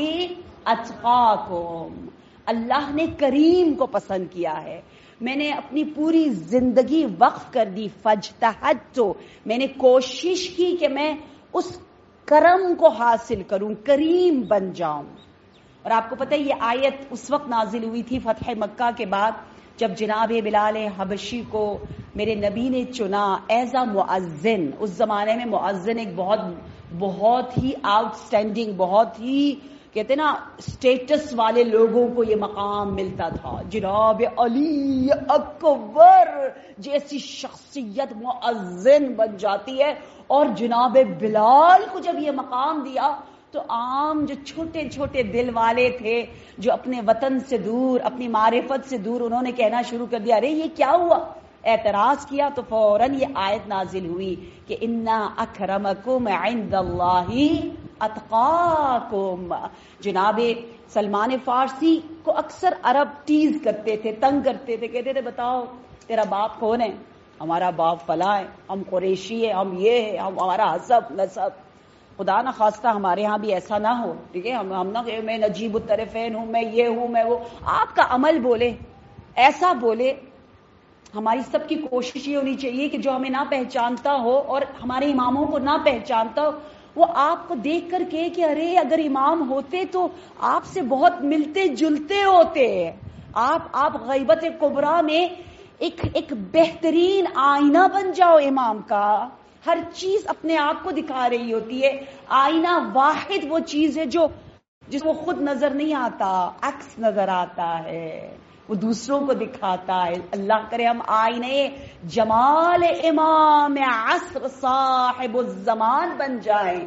اتقاکم. اللہ نے کریم کو پسند کیا ہے. میں نے اپنی پوری زندگی وقف کر دی، فاجتہدت، میں نے کوشش کی کہ میں اس کرم کو حاصل کروں، کریم بن جاؤں. اور آپ کو پتہ ہے یہ آیت اس وقت نازل ہوئی تھی فتح مکہ کے بعد، جب جناب بلال حبشی کو میرے نبی نے چنا ایز اے مؤذن. اس زمانے میں مؤذن ایک بہت ہی آؤٹ اسٹینڈنگ، بہت ہی کہتے نا اسٹیٹس والے لوگوں کو یہ مقام ملتا تھا. جناب علی اکبر جیسی شخصیت مؤذن بن جاتی ہے، اور جناب بلال کو جب یہ مقام دیا تو عام جو چھوٹے چھوٹے دل والے تھے، جو اپنے وطن سے دور، اپنی معرفت سے دور، انہوں نے کہنا شروع کر دیا ارے یہ کیا ہوا، اعتراض کیا. تو فوراً یہ آیت نازل ہوئی کہ انا اکرمکم عند اللہ اتقاکم. جناب سلمان فارسی کو اکثر عرب ٹیز کرتے تھے، تنگ کرتے تھے، کہتے تھے بتاؤ تیرا باپ کون ہے؟ ہمارا باپ فلاں ہے، ہم قریشی ہے، ہم یہ ہے، ہمارا حسب نسب. خدا نہ خواستہ ہمارے ہاں بھی ایسا نہ ہو، ٹھیک ہے؟ ہم نہ کہ میں نجیب الطرفین ہوں، میں یہ ہوں، میں وہ. آپ کا عمل بولے، ایسا بولے. ہماری سب کی کوشش یہ ہونی چاہیے کہ جو ہمیں نہ پہچانتا ہو اور ہمارے اماموں کو نہ پہچانتا ہو، وہ آپ کو دیکھ کر کہے کہ ارے اگر امام ہوتے تو آپ سے بہت ملتے جلتے ہوتے. آپ غیبت کبریٰ میں ایک بہترین آئینہ بن جاؤ امام کا. ہر چیز اپنے آپ کو دکھا رہی ہوتی ہے. آئینہ واحد وہ چیز ہے جس کو خود نظر نہیں آتا، عکس نظر آتا ہے، وہ دوسروں کو دکھاتا ہے. اللہ کرے ہم آئینے جمال امام عصر صاحب الزمان بن جائیں.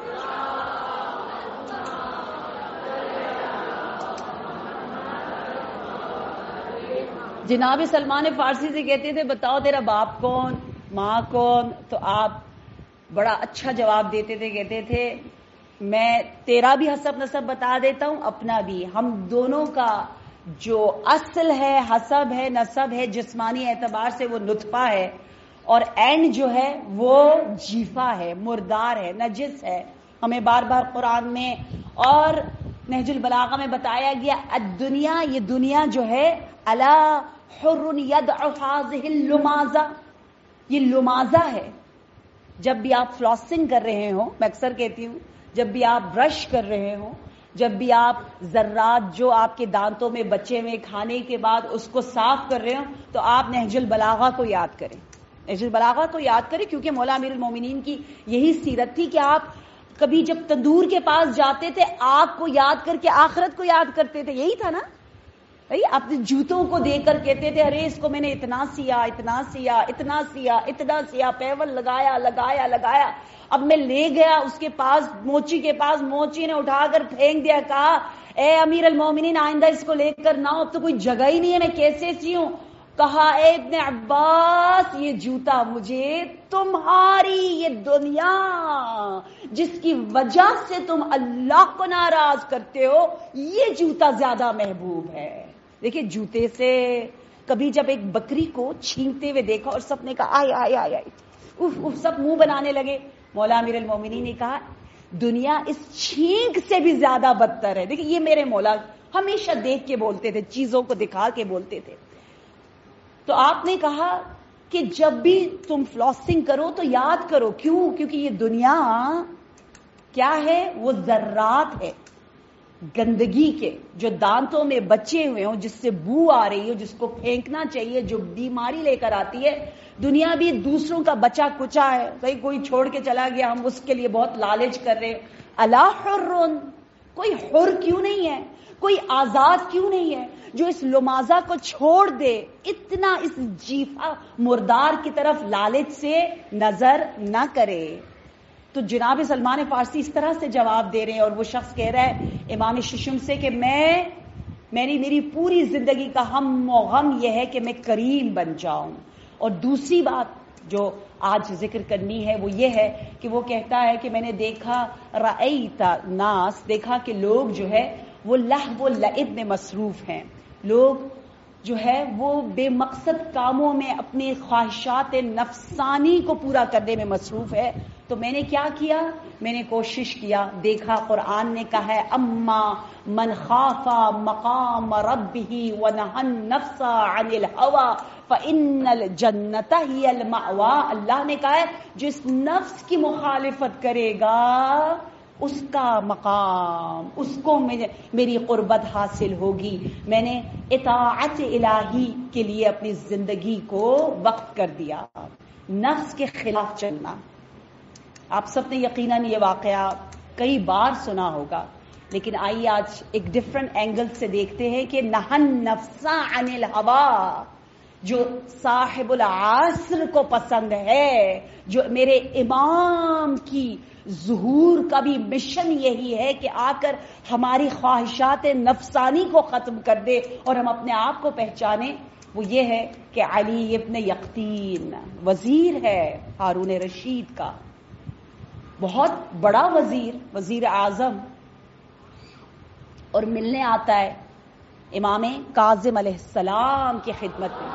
جناب سلمان فارسی سے کہتے تھے بتاؤ تیرا باپ کون، ماں کون؟ تو آپ بڑا اچھا جواب دیتے تھے، کہتے تھے میں تیرا بھی حسب نسب بتا دیتا ہوں، اپنا بھی. ہم دونوں کا جو اصل ہے، حسب ہے، نسب ہے، جسمانی اعتبار سے وہ نطفہ ہے، اور اینڈ جو ہے وہ جیفا ہے، مردار ہے، نجس ہے. ہمیں بار بار قرآن میں اور نہج البلاغہ میں بتایا گیا الدنیا، یہ دنیا جو ہے الا حر یدع هذه اللمازہ، یہ لمازہ ہے. جب بھی آپ فلاسنگ کر رہے ہوں، میں اکثر کہتی ہوں جب بھی آپ برش کر رہے ہوں، جب بھی آپ ذرات جو آپ کے دانتوں میں بچے ہوئے کھانے کے بعد اس کو صاف کر رہے ہوں، تو آپ نہج البلاغہ کو یاد کریں. نہج البلاغہ کو یاد کریں، کیونکہ مولا امیر المومنین کی یہی سیرت تھی کہ آپ کبھی جب تندور کے پاس جاتے تھے آگ کو یاد کر کے آخرت کو یاد کرتے تھے. یہی تھا نا؟ اپنے جوتوں کو دیکھ کر کہتے تھے ارے اس کو میں نے اتنا سیا، اتنا سیا، اتنا سیا، اتنا سیا، پیول لگایا لگایا لگایا. اب میں لے گیا اس کے پاس، موچی کے پاس، موچی نے اٹھا کر پھینک دیا. کہا اے امیر المومنین آئندہ اس کو لے کر نہ ہو، اب تو کوئی جگہ ہی نہیں ہے، میں کیسے سیوں؟ کہا اے ابن عباس یہ جوتا مجھے تمہاری یہ دنیا جس کی وجہ سے تم اللہ کو ناراض کرتے ہو یہ جوتا زیادہ محبوب ہے. دیکھیں جوتے سے کبھی جب ایک بکری کو چھینکتے ہوئے دیکھا اور سب نے کہا آئے آئے آئے آئے سب منہ بنانے لگے. مولا امیر المومنین نے کہا دنیا اس چھینک سے بھی زیادہ بدتر ہے. دیکھیں یہ میرے مولا ہمیشہ دیکھ کے بولتے تھے, چیزوں کو دکھا کے بولتے تھے. تو آپ نے کہا کہ جب بھی تم فلاسنگ کرو تو یاد کرو, کیوں؟ کیونکہ یہ دنیا کیا ہے, وہ ذرات ہے گندگی کے جو دانتوں میں بچے ہوئے ہوں, جس سے بو آ رہی ہو, جس کو پھینکنا چاہیے, جو بیماری لے کر آتی ہے. دنیا بھی دوسروں کا بچا کچا ہے, کہیں کوئی چھوڑ کے چلا گیا, ہم اس کے لیے بہت لالچ کر رہے. الا حرن, کوئی حر کیوں نہیں ہے, کوئی آزاد کیوں نہیں ہے جو اس لمازہ کو چھوڑ دے, اتنا اس جیفا مردار کی طرف لالچ سے نظر نہ کرے. تو جناب سلمان فارسی اس طرح سے جواب دے رہے ہیں, اور وہ شخص کہہ رہا ہے امام ششم سے کہ میری پوری زندگی کا ہم و غم یہ ہے کہ میں کریم بن جاؤں. اور دوسری بات جو آج ذکر کرنی ہے وہ یہ ہے کہ وہ کہتا ہے کہ میں نے دیکھا رأیت ناس, دیکھا کہ لوگ جو ہے وہ لہو و لعب میں مصروف ہیں. لوگ جو ہے وہ بے مقصد کاموں میں اپنے خواہشات نفسانی کو پورا کرنے میں مصروف ہے. تو میں نے کیا کیا, میں نے کوشش کیا, دیکھا قرآن نے کہا ہے اما من خاف مقام ربہ ونہى النفس عن الہوى فإن الجنۃ ہی المأوى. اللہ نے کہا ہے جس نفس کی مخالفت کرے گا اس کا مقام, اس کو میری قربت حاصل ہوگی. میں نے اطاعت الہی کے لیے اپنی زندگی کو وقف کر دیا. نفس کے خلاف چلنا, آپ سب نے یقیناً یہ واقعہ کئی بار سنا ہوگا, لیکن آئیے آج ایک ڈفرنٹ اینگل سے دیکھتے ہیں کہ نہى النفس عن الہوى, جو صاحب العصر کو پسند ہے, جو میرے امام کی ظہور کا بھی مشن یہی ہے کہ آ کر ہماری خواہشات نفسانی کو ختم کر دے اور ہم اپنے آپ کو پہچانے, وہ یہ ہے کہ علی ابن یقطین وزیر ہے ہارون رشید کا, بہت بڑا وزیر, وزیر اعظم, اور ملنے آتا ہے امام کاظم علیہ السلام کی خدمت میں.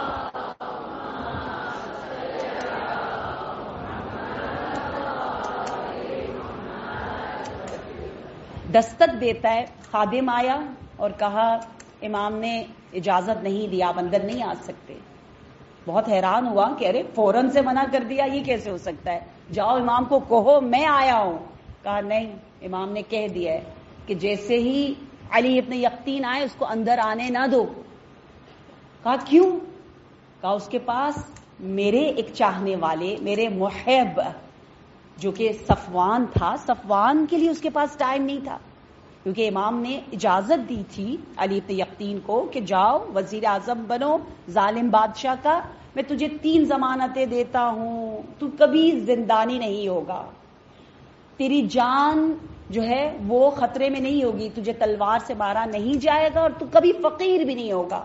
دستک دیتا ہے, خادم آیا اور کہا امام نے اجازت نہیں دی, آپ اندر نہیں آ سکتے. بہت حیران ہوا کہ ارے فوراً سے منع کر دیا, یہ کیسے ہو سکتا ہے, جاؤ امام کو کہو میں آیا ہوں. کہا نہیں, امام نے کہہ دیا ہے کہ جیسے ہی علی ابن یقطین آئے اس کو اندر آنے نہ دو. کہا کیوں؟ کہا اس کے پاس میرے ایک چاہنے والے, میرے محب جو کہ صفوان تھا, صفوان کے لیے اس کے پاس ٹائم نہیں تھا, کیونکہ امام نے اجازت دی تھی علی ابن یقطین کو کہ جاؤ وزیر اعظم بنو ظالم بادشاہ کا, میں تجھے 3 ضمانتیں دیتا ہوں, تو کبھی زندانی نہیں ہوگا, تیری جان جو ہے وہ خطرے میں نہیں ہوگی, تجھے تلوار سے مارا نہیں جائے گا, اور تو کبھی فقیر بھی نہیں ہوگا.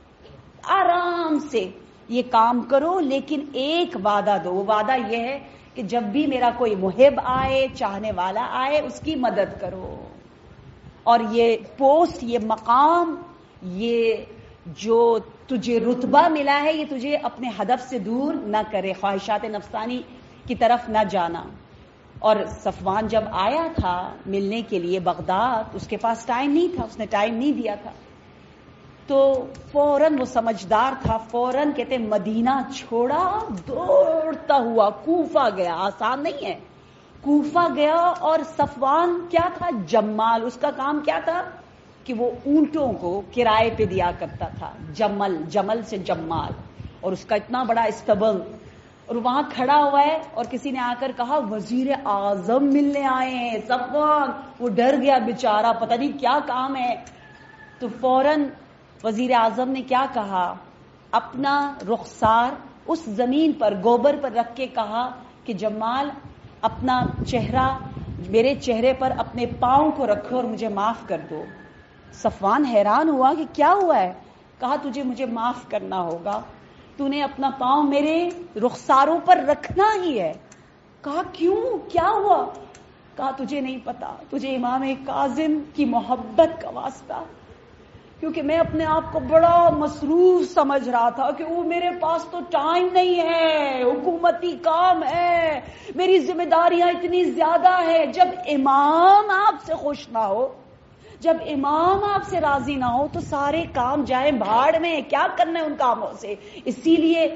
آرام سے یہ کام کرو, لیکن ایک وعدہ دو, وہ وعدہ یہ ہے کہ جب بھی میرا کوئی محب آئے, چاہنے والا آئے, اس کی مدد کرو. اور یہ پوسٹ, یہ مقام, یہ جو تجھے رتبہ ملا ہے, یہ تجھے اپنے ہدف سے دور نہ کرے, خواہشات نفسانی کی طرف نہ جانا. اور صفوان جب آیا تھا ملنے کے لیے بغداد, اس کے پاس ٹائم نہیں تھا, اس نے ٹائم نہیں دیا تھا. تو فوراً وہ سمجھدار تھا, فوراً کہتے مدینہ چھوڑا, دوڑتا ہوا کوفہ گیا. آسان نہیں ہے, کوفہ گیا. اور صفوان کیا تھا, جمال, اس کا کام کیا تھا کہ وہ اونٹوں کو کرائے پہ دیا کرتا تھا, جمل سے جمال, اور اس کا اتنا بڑا استبل. اور وہاں کھڑا ہوا ہے اور کسی نے آ کر کہا وزیر اعظم ملنے آئے ہیں. صفوان وہ ڈر گیا بیچارہ, پتہ نہیں کیا کام ہے. تو فوراً وزیر اعظم نے کیا کہا, اپنا رخسار اس زمین پر گوبر پر رکھ کے کہا کہ جمال اپنا چہرہ میرے چہرے پر اپنے پاؤں کو رکھو اور مجھے معاف کر دو. صفوان حیران ہوا کہ کیا ہوا ہے. کہا تجھے مجھے معاف کرنا ہوگا، تو نے اپنا پاؤں میرے رخساروں پر رکھنا ہی ہے۔ کہا کیوں، کیا ہوا؟ کہا تجھے نہیں پتا، تجھے امام کاظم کی محبت کا واسطہ، کیونکہ میں اپنے آپ کو بڑا مصروف سمجھ رہا تھا کہ وہ میرے پاس تو ٹائم نہیں ہے، حکومتی کام ہے، میری ذمہ داریاں اتنی زیادہ ہے۔ جب امام آپ سے خوش نہ ہو، جب امام آپ سے راضی نہ ہو تو سارے کام جائیں بھاڑ میں، کیا کرنا ہے ان کاموں سے۔ اسی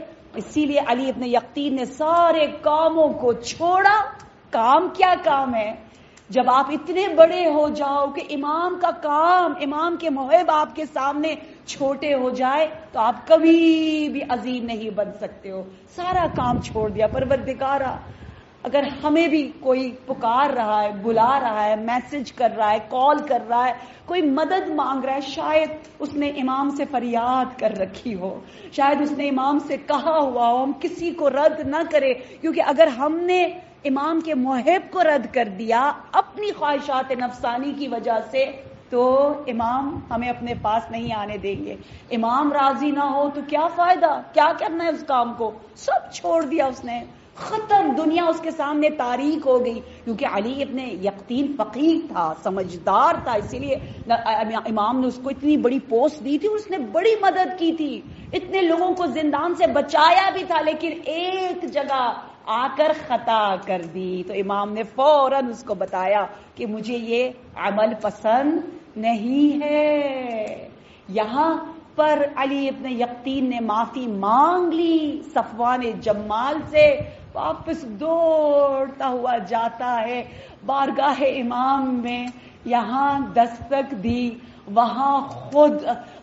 لیے علی ابن یقطین نے سارے کاموں کو چھوڑا۔ کام کیا کام ہے؟ جب آپ اتنے بڑے ہو جاؤ کہ امام کا کام، امام کے محب آپ کے سامنے چھوٹے ہو جائے تو آپ کبھی بھی عظیم نہیں بن سکتے ہو۔ سارا کام چھوڑ دیا۔ پروردگارا، اگر ہمیں بھی کوئی پکار رہا ہے، بلا رہا ہے، میسج کر رہا ہے، کال کر رہا ہے، کوئی مدد مانگ رہا ہے، شاید اس نے امام سے فریاد کر رکھی ہو، شاید اس نے امام سے کہا ہوا ہو۔ ہم کسی کو رد نہ کرے، کیونکہ اگر ہم نے امام کے محب کو رد کر دیا اپنی خواہشات نفسانی کی وجہ سے تو امام ہمیں اپنے پاس نہیں آنے دیں گے۔ امام راضی نہ ہو تو کیا فائدہ، کیا کرنا ہے اس کام کو؟ سب چھوڑ دیا اس نے، ختم، دنیا اس کے سامنے تاریک ہو گئی۔ کیونکہ علی ابن یقطین فقیہ تھا، سمجھدار تھا، اسی لیے امام نے اس کو اتنی بڑی پوسٹ دی تھی اور اس نے بڑی مدد کی تھی، اتنے لوگوں کو زندان سے بچایا بھی تھا، لیکن ایک جگہ آ کر خطا کر دی تو امام نے فوراً اس کو بتایا کہ مجھے یہ عمل پسند نہیں ہے۔ یہاں پر علی ابن یقطین نے معافی مانگ لی صفوان جمال سے، واپس دوڑتا ہوا جاتا ہے بارگاہ امام میں، یہاں دستک دی، وہاں خود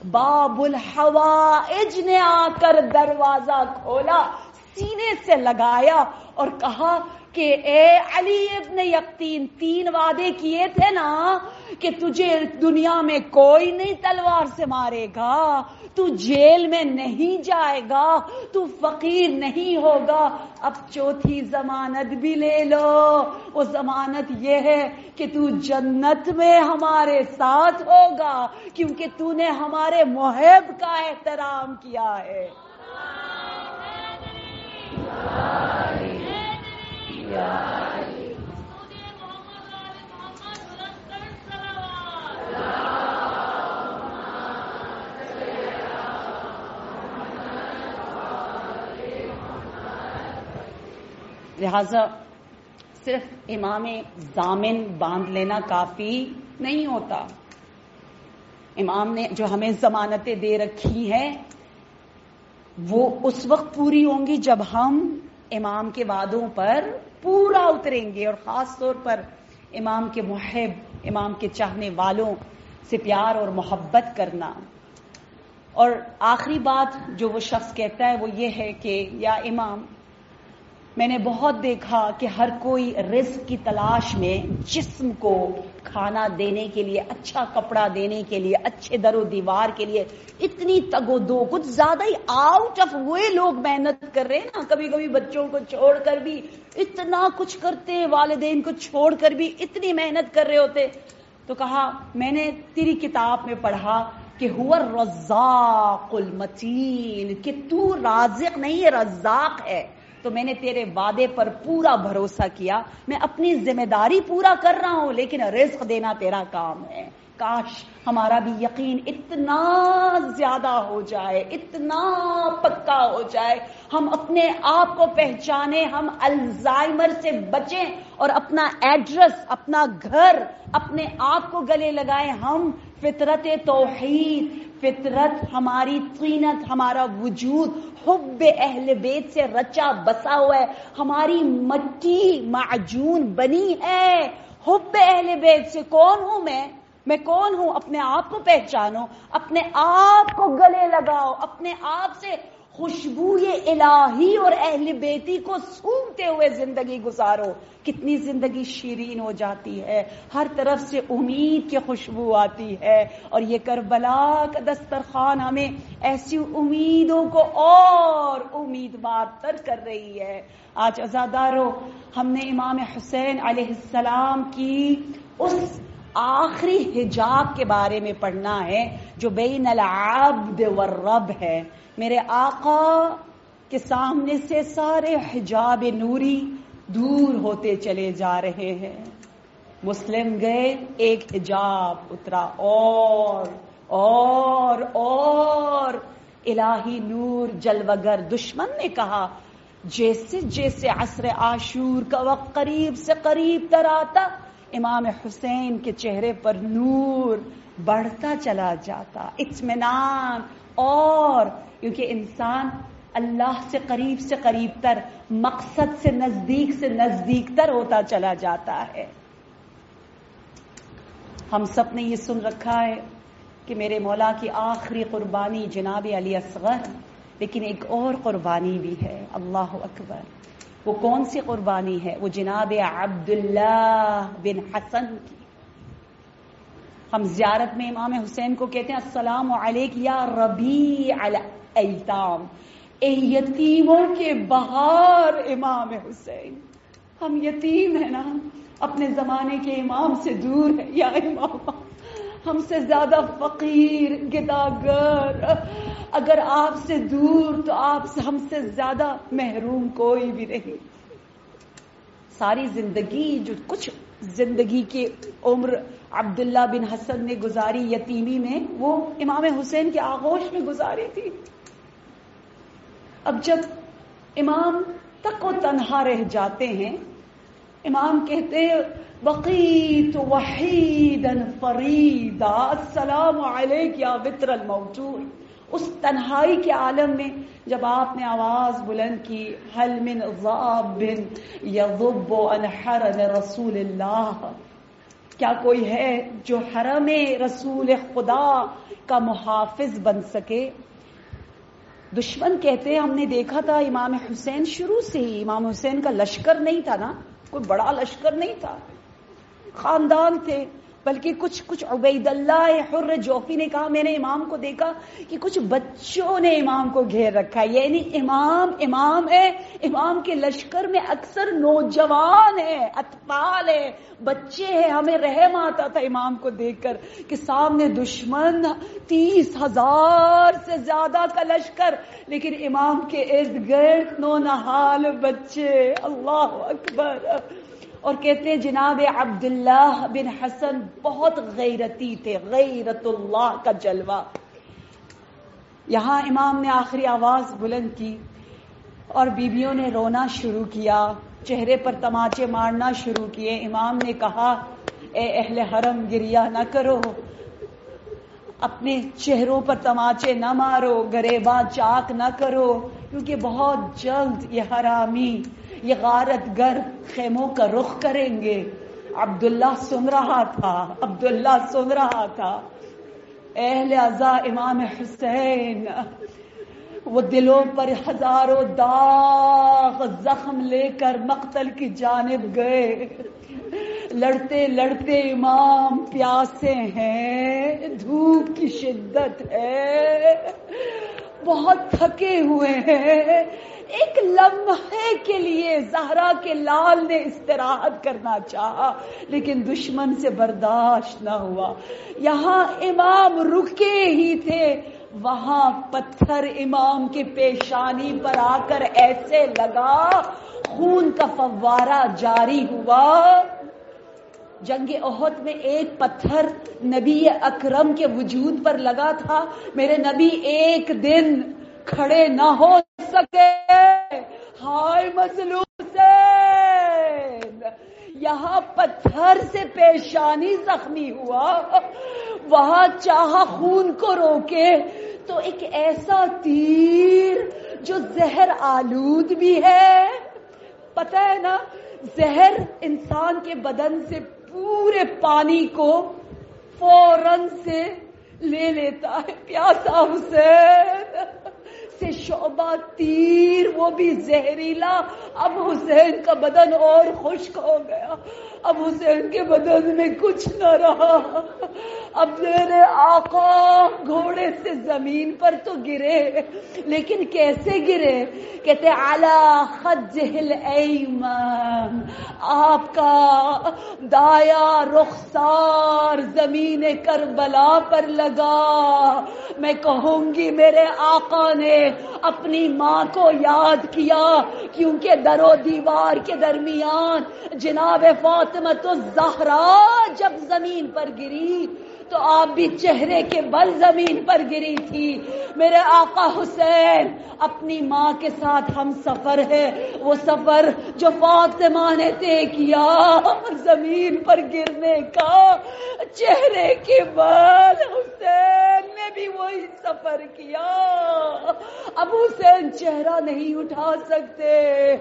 باب الحوائج نے آ کر دروازہ کھولا، سینے سے لگایا اور کہا کہ اے علی ابن یقطین، 3 وعدے کیے تھے نا کہ تجھے دنیا میں کوئی نہیں تلوار سے مارے گا، تو جیل میں نہیں جائے گا، تو فقیر نہیں ہوگا، اب 4تھی ضمانت بھی لے لو۔ وہ ضمانت یہ ہے کہ تو جنت میں ہمارے ساتھ ہوگا، کیونکہ تو نے ہمارے محب کا احترام کیا ہے۔ لہذا صرف امام ضامن باندھ لینا کافی نہیں ہوتا۔ امام نے جو ہمیں ضمانتیں دے رکھی ہیں وہ اس وقت پوری ہوں گی جب ہم امام کے وعدوں پر پورا اتریں گے، اور خاص طور پر امام کے محب، امام کے چاہنے والوں سے پیار اور محبت کرنا۔ اور آخری بات جو وہ شخص کہتا ہے وہ یہ ہے کہ یا امام، میں نے بہت دیکھا کہ ہر کوئی رزق کی تلاش میں جسم کو کھانا دینے کے لیے، اچھا کپڑا دینے کے لیے، اچھے در و دیوار کے لیے اتنی تگ و دو، کچھ زیادہ ہی آؤٹ آف وے لوگ محنت کر رہے ہیں نا، کبھی کبھی بچوں کو چھوڑ کر بھی اتنا کچھ کرتے، والدین کو چھوڑ کر بھی اتنی محنت کر رہے ہوتے۔ تو کہا میں نے تیری کتاب میں پڑھا کہ هو الرزاق المتین، کہ تو رازق نہیں ہے، رزاق ہے، تو میں نے تیرے وعدے پر پورا بھروسہ کیا، میں اپنی ذمہ داری پورا کر رہا ہوں، لیکن رزق دینا تیرا کام ہے۔ کاش ہمارا بھی یقین اتنا زیادہ ہو جائے، اتنا پکا ہو جائے، ہم اپنے آپ کو پہچانے، ہم الزائمر سے بچیں اور اپنا ایڈریس، اپنا گھر، اپنے آپ کو گلے لگائیں۔ ہم فطرت توحید، فطرت ہماری طینت، ہمارا وجود حب اہل بیت سے رچا بسا ہوا ہے، ہماری مٹی معجون بنی ہے حب اہل بیت سے۔ کون ہوں میں کون ہوں؟ اپنے آپ کو پہچانو، اپنے آپ کو گلے لگاؤ، اپنے آپ سے خوشبو الہی اور اہل بیتی کو سونگتے ہوئے زندگی گزارو۔ کتنی زندگی شیرین ہو جاتی ہے، ہر طرف سے امید کی خوشبو آتی ہے، اور یہ کربلا کا دسترخوان ہمیں ایسی امیدوں کو اور امیدوار تر کر رہی ہے۔ آج عزادارو، ہم نے امام حسین علیہ السلام کی اس آخری حجاب کے بارے میں پڑھنا ہے جو بین العبد والرب ہے. میرے آقا کے سامنے سے سارے حجاب نوری دور ہوتے چلے جا رہے ہیں. مسلم گئے، ایک حجاب اترا اور الہی نور جلوگر. دشمن نے کہا جیسے جیسے عصر عاشور کا وقت قریب سے قریب تر آتا، امام حسین کے چہرے پر نور بڑھتا چلا جاتا، اطمینان. اور کیونکہ انسان اللہ سے قریب تر، مقصد سے نزدیک تر ہوتا چلا جاتا ہے. ہم سب نے یہ سن رکھا ہے کہ میرے مولا کی آخری قربانی جناب علی اصغر، لیکن ایک اور قربانی بھی ہے. اللہ اکبر. وہ کون سی قربانی ہے؟ وہ جناب عبداللہ بن حسن کی. ہم زیارت میں امام حسین کو کہتے ہیں السلام علیک یا ربیع الایتام، اے یتیموں کے بہار امام حسین. ہم یتیم ہیں نا، اپنے زمانے کے امام سے دور ہے. یا امام، ہم سے زیادہ فقیر گداگر، اگر آپ سے دور تو ہم سے زیادہ محروم کوئی بھی نہیں. ساری زندگی، جو کچھ زندگی کی عمر عبداللہ بن حسن نے گزاری یتیمی میں، وہ امام حسین کے آغوش میں گزاری تھی. اب جب امام تک و تنہا رہ جاتے ہیں، امام کہتے ہیں بقیت وحیدا فریدا السلام علیک یا وتر الموجود. اس تنہائی کے عالم میں جب آپ نے آواز بلند کی حل من ضاب یضب عن حرم رسول اللہ، کیا کوئی ہے جو حرم رسول خدا کا محافظ بن سکے؟ دشمن کہتے ہم نے دیکھا تھا امام حسین شروع سے ہی، امام حسین کا لشکر نہیں تھا نا، کوئی بڑا لشکر نہیں تھا، خاندان تھے. بلکہ کچھ عبید اللہ حر جوفی نے کہا میں نے امام کو دیکھا کہ کچھ بچوں نے امام کو گھیر رکھا ہے. یعنی امام ہے، امام کے لشکر میں اکثر نوجوان ہیں، اطفال ہیں، بچے ہیں. ہمیں رحم آتا تھا امام کو دیکھ کر کہ سامنے دشمن 30,000 سے زیادہ کا لشکر، لیکن امام کے ارد گرد نونہال بچے. اللہ اکبر. اور کہتے ہیں جناب عبداللہ بن حسن بہت غیرتی تھے، غیرت اللہ کا جلوہ. یہاں امام نے آخری آواز بلند کی اور بیویوں نے رونا شروع کیا، چہرے پر تماچے مارنا شروع کیے. امام نے کہا اے اہل حرم گریہ نہ کرو، اپنے چہروں پر تماچے نہ مارو، گریباں چاک نہ کرو، کیونکہ بہت جلد یہ حرامی، یہ غارت گر خیموں کا رخ کریں گے. عبداللہ سن رہا تھا. اہل عزا امام حسین وہ دلوں پر ہزاروں داغ زخم لے کر مقتل کی جانب گئے. لڑتے لڑتے امام پیاسے ہیں، دھوپ کی شدت ہے، بہت تھکے ہوئے ہیں. ایک لمحے کے لیے زہرا کے لال نے استراحت کرنا چاہا، لیکن دشمن سے برداشت نہ ہوا. یہاں امام رکے ہی تھے، وہاں پتھر امام کے پیشانی پر آ کر ایسے لگا، خون کا فوارہ جاری ہوا. جنگ احد میں ایک پتھر نبی اکرم کے وجود پر لگا تھا، میرے نبی ایک دن کھڑے نہ ہو سکے. ہائے مظلوم حسین، یہاں پتھر سے پیشانی زخمی ہوا، وہاں چاہا خون کو روکے تو ایک ایسا تیر جو زہر آلود بھی ہے. پتہ ہے نا، زہر انسان کے بدن سے پورے پانی کو فوراً سے لے لیتا ہے. پیاسا حسین سے شعبہ تیر، وہ بھی زہریلا. اب حسین کا بدن اور خشک ہو گیا، اب حسین کے بدن میں کچھ نہ رہا. اب میرے آقا گھوڑے سے زمین پر تو گرے، لیکن کیسے گرے؟ کہتے علی خدہ الایمن، آپ کا دایاں رخسار زمین کربلا پر لگا۔ میں کہوں گی میرے آقا نے اپنی ماں کو یاد کیا، کیونکہ در و دیوار کے درمیان جناب فاطمہ الزہرا جب زمین پر گری تو آپ بھی چہرے کے بل زمین پر گری تھی۔ میرے آقا حسین اپنی ماں کے ساتھ ہم سفر ہے، وہ سفر جو فاطمہ نے طے کیا زمین پر گرنے کا، چہرے کے بل حسین نے بھی وہی سفر کیا۔ اب حسین چہرہ نہیں اٹھا سکتے،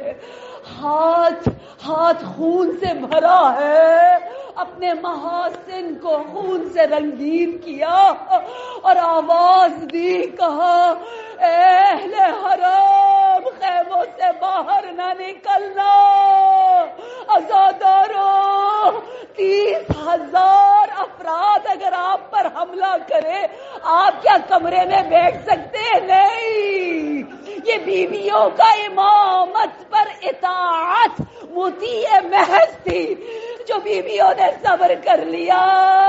ہاتھ خون سے بھرا ہے، اپنے محاسن کو خون سے رنگین کیا اور آواز دی، کہا اے اہل حرم خیموں سے باہر نہ نکلنا، عزاداروں 30,000 افراد اگر آپ پر حملہ کرے آپ کیا کمرے میں بیٹھ سکتے؟ نہیں، یہ بیویوں کا امامت پر اطاعت مطیع محض تھی، جو بیویوں نے صبر کر لیا۔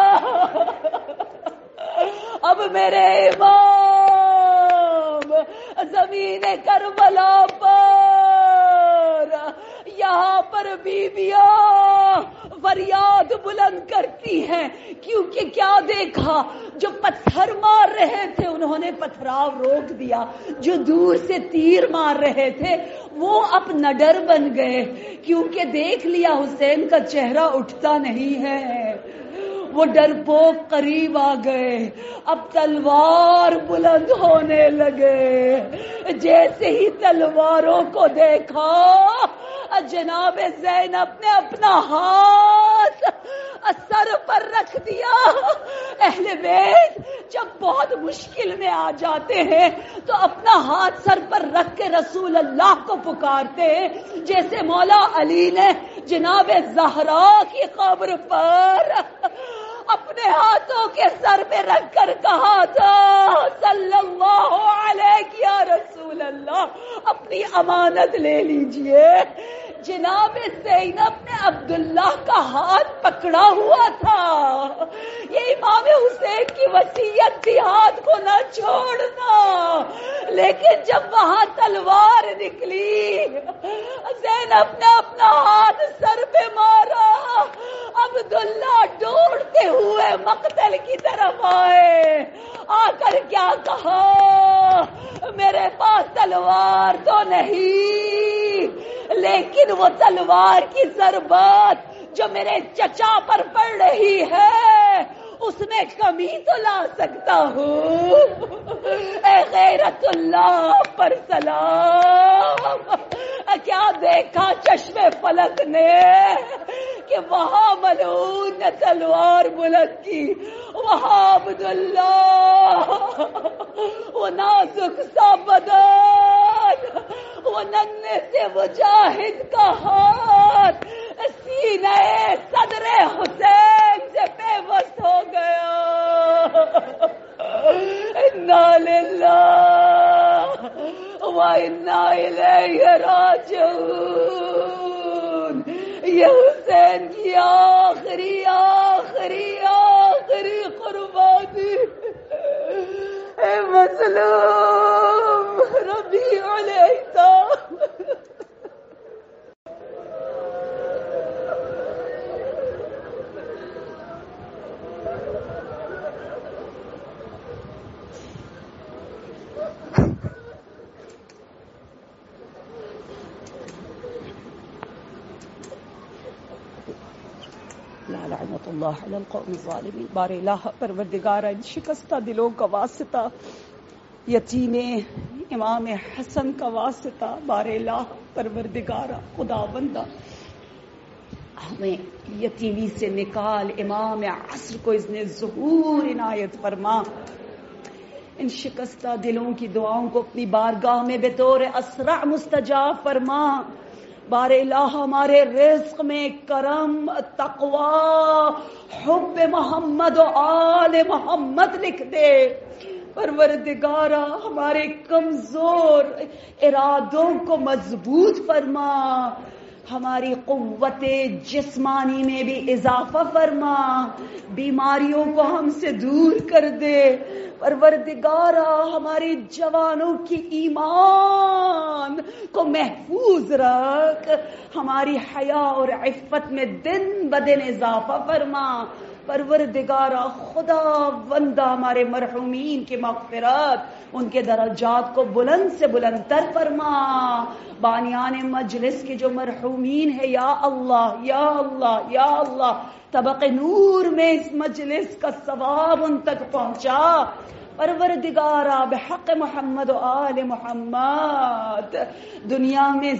اب میرے امام زمین کربلا پر، یہاں پر بیویاں فریاد بلند کرتی ہیں، کیونکہ کیا دیکھا؟ جو پتھر مار رہے تھے انہوں نے پتھراؤ روک دیا، جو دور سے تیر مار رہے تھے وہ اب نڈر بن گئے، کیونکہ دیکھ لیا حسین کا چہرہ اٹھتا نہیں ہے، وہ ڈرپوک قریب آ گئے، اب تلوار بلند ہونے لگے۔ جیسے ہی تلواروں کو دیکھا جناب زینب نے اپنا ہاتھ سر پر رکھ دیا۔ اہل بیت جب بہت مشکل میں آ جاتے ہیں تو اپنا ہاتھ سر پر رکھ کے رسول اللہ کو پکارتے ہیں، جیسے مولا علی نے جناب زہرا کی قبر پر اپنے ہاتھوں کے سر پہ رکھ کر کہا تھا صلی اللہ علیہ یا رسول اللہ اپنی امانت لے لیجئے۔ جناب زینب نے عبداللہ کا ہاتھ پکڑا ہوا تھا، یہ امام حسین کی وصیت تھی ہاتھ کو نہ چھوڑنا، لیکن جب وہاں تلوار نکلی زینب نے اپنا ہاتھ سر پہ مارا۔ عبداللہ دوڑتے ہوئے مقتل کی طرف آئے، آ کر کیا کہا؟ میرے پاس تلوار تو نہیں، لیکن وہ تلوار کی ضربات جو میرے چچا پر پڑ رہی ہے اس میں کمی تو لا سکتا ہوں۔ اے غیرت اللہ پر سلام، کیا دیکھا چشم فلک نے کہ وہاں ملعون نے تلوار بلند کی، وہاں عبداللہ وہ نازک سا بدن، وہ ننھے سے مجاہد کا ہاتھ سینہ صدر حسین سے پیوست ہو گیا۔ انا للہ و انا الیہ راجعون۔ یہ حسین کی آخری قربانی۔ اے مظلوم ربیع الایتام، لعنت اللہ علی القوم الظالمین۔ بار الہ پروردگارہ ان شکستہ دلوں کا واسطہ، یتیم امام حسن کا واسطہ، بار الہ پروردگارہ خدا بندہ ہمیں یتیمی سے نکال، امام عصر کو اذن ظہور عنایت فرما۔ ان شکستہ دلوں کی دعاؤں کو اپنی بارگاہ میں بطور اسرع مستجاب فرما۔ بار الہ ہمارے رزق میں کرم، تقوی، حب محمد و آل محمد لکھ دے۔ پروردگارا ہمارے کمزور ارادوں کو مضبوط فرما، ہماری قوت جسمانی میں بھی اضافہ فرما، بیماریوں کو ہم سے دور کر دے۔ پروردگارا ہماری جوانوں کی ایمان کو محفوظ رکھ، ہماری حیا اور عفت میں دن بدن اضافہ فرما۔ پروردگارا خدا بندہ ہمارے مرحومین کی مغفرت، ان کے درجات کو بلند سے بلند تر فرما۔ بانیان مجلس کے جو مرحومین ہے یا اللہ یا اللہ یا اللہ، طبق نور میں اس مجلس کا ثواب ان تک پہنچا۔ پروردگارا بحق محمد و آل محمد، دنیا میں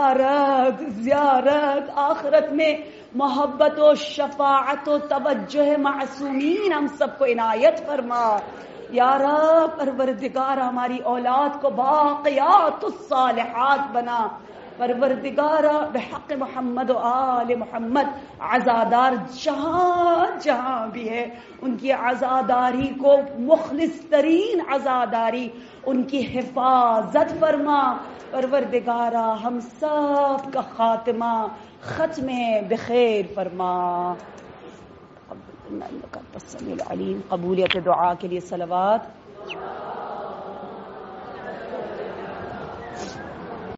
زیارت، آخرت میں محبت و شفاعت و توجہ معصومین ہم سب کو عنایت فرما۔ یا رب پروردگار ہماری اولاد کو باقیات الصالحات بنا۔ پروردگارا بحق محمد و آل محمد، عزادار جہاں جہاں بھی ہے ان کی عزاداری کو مخلص ترین عزاداری، ان کی حفاظت فرما۔ پروردگارا ہم سب کا خاتمہ ختم بخیر فرما۔ السمیع العلیم، قبولیت دعا کے لیے صلوات۔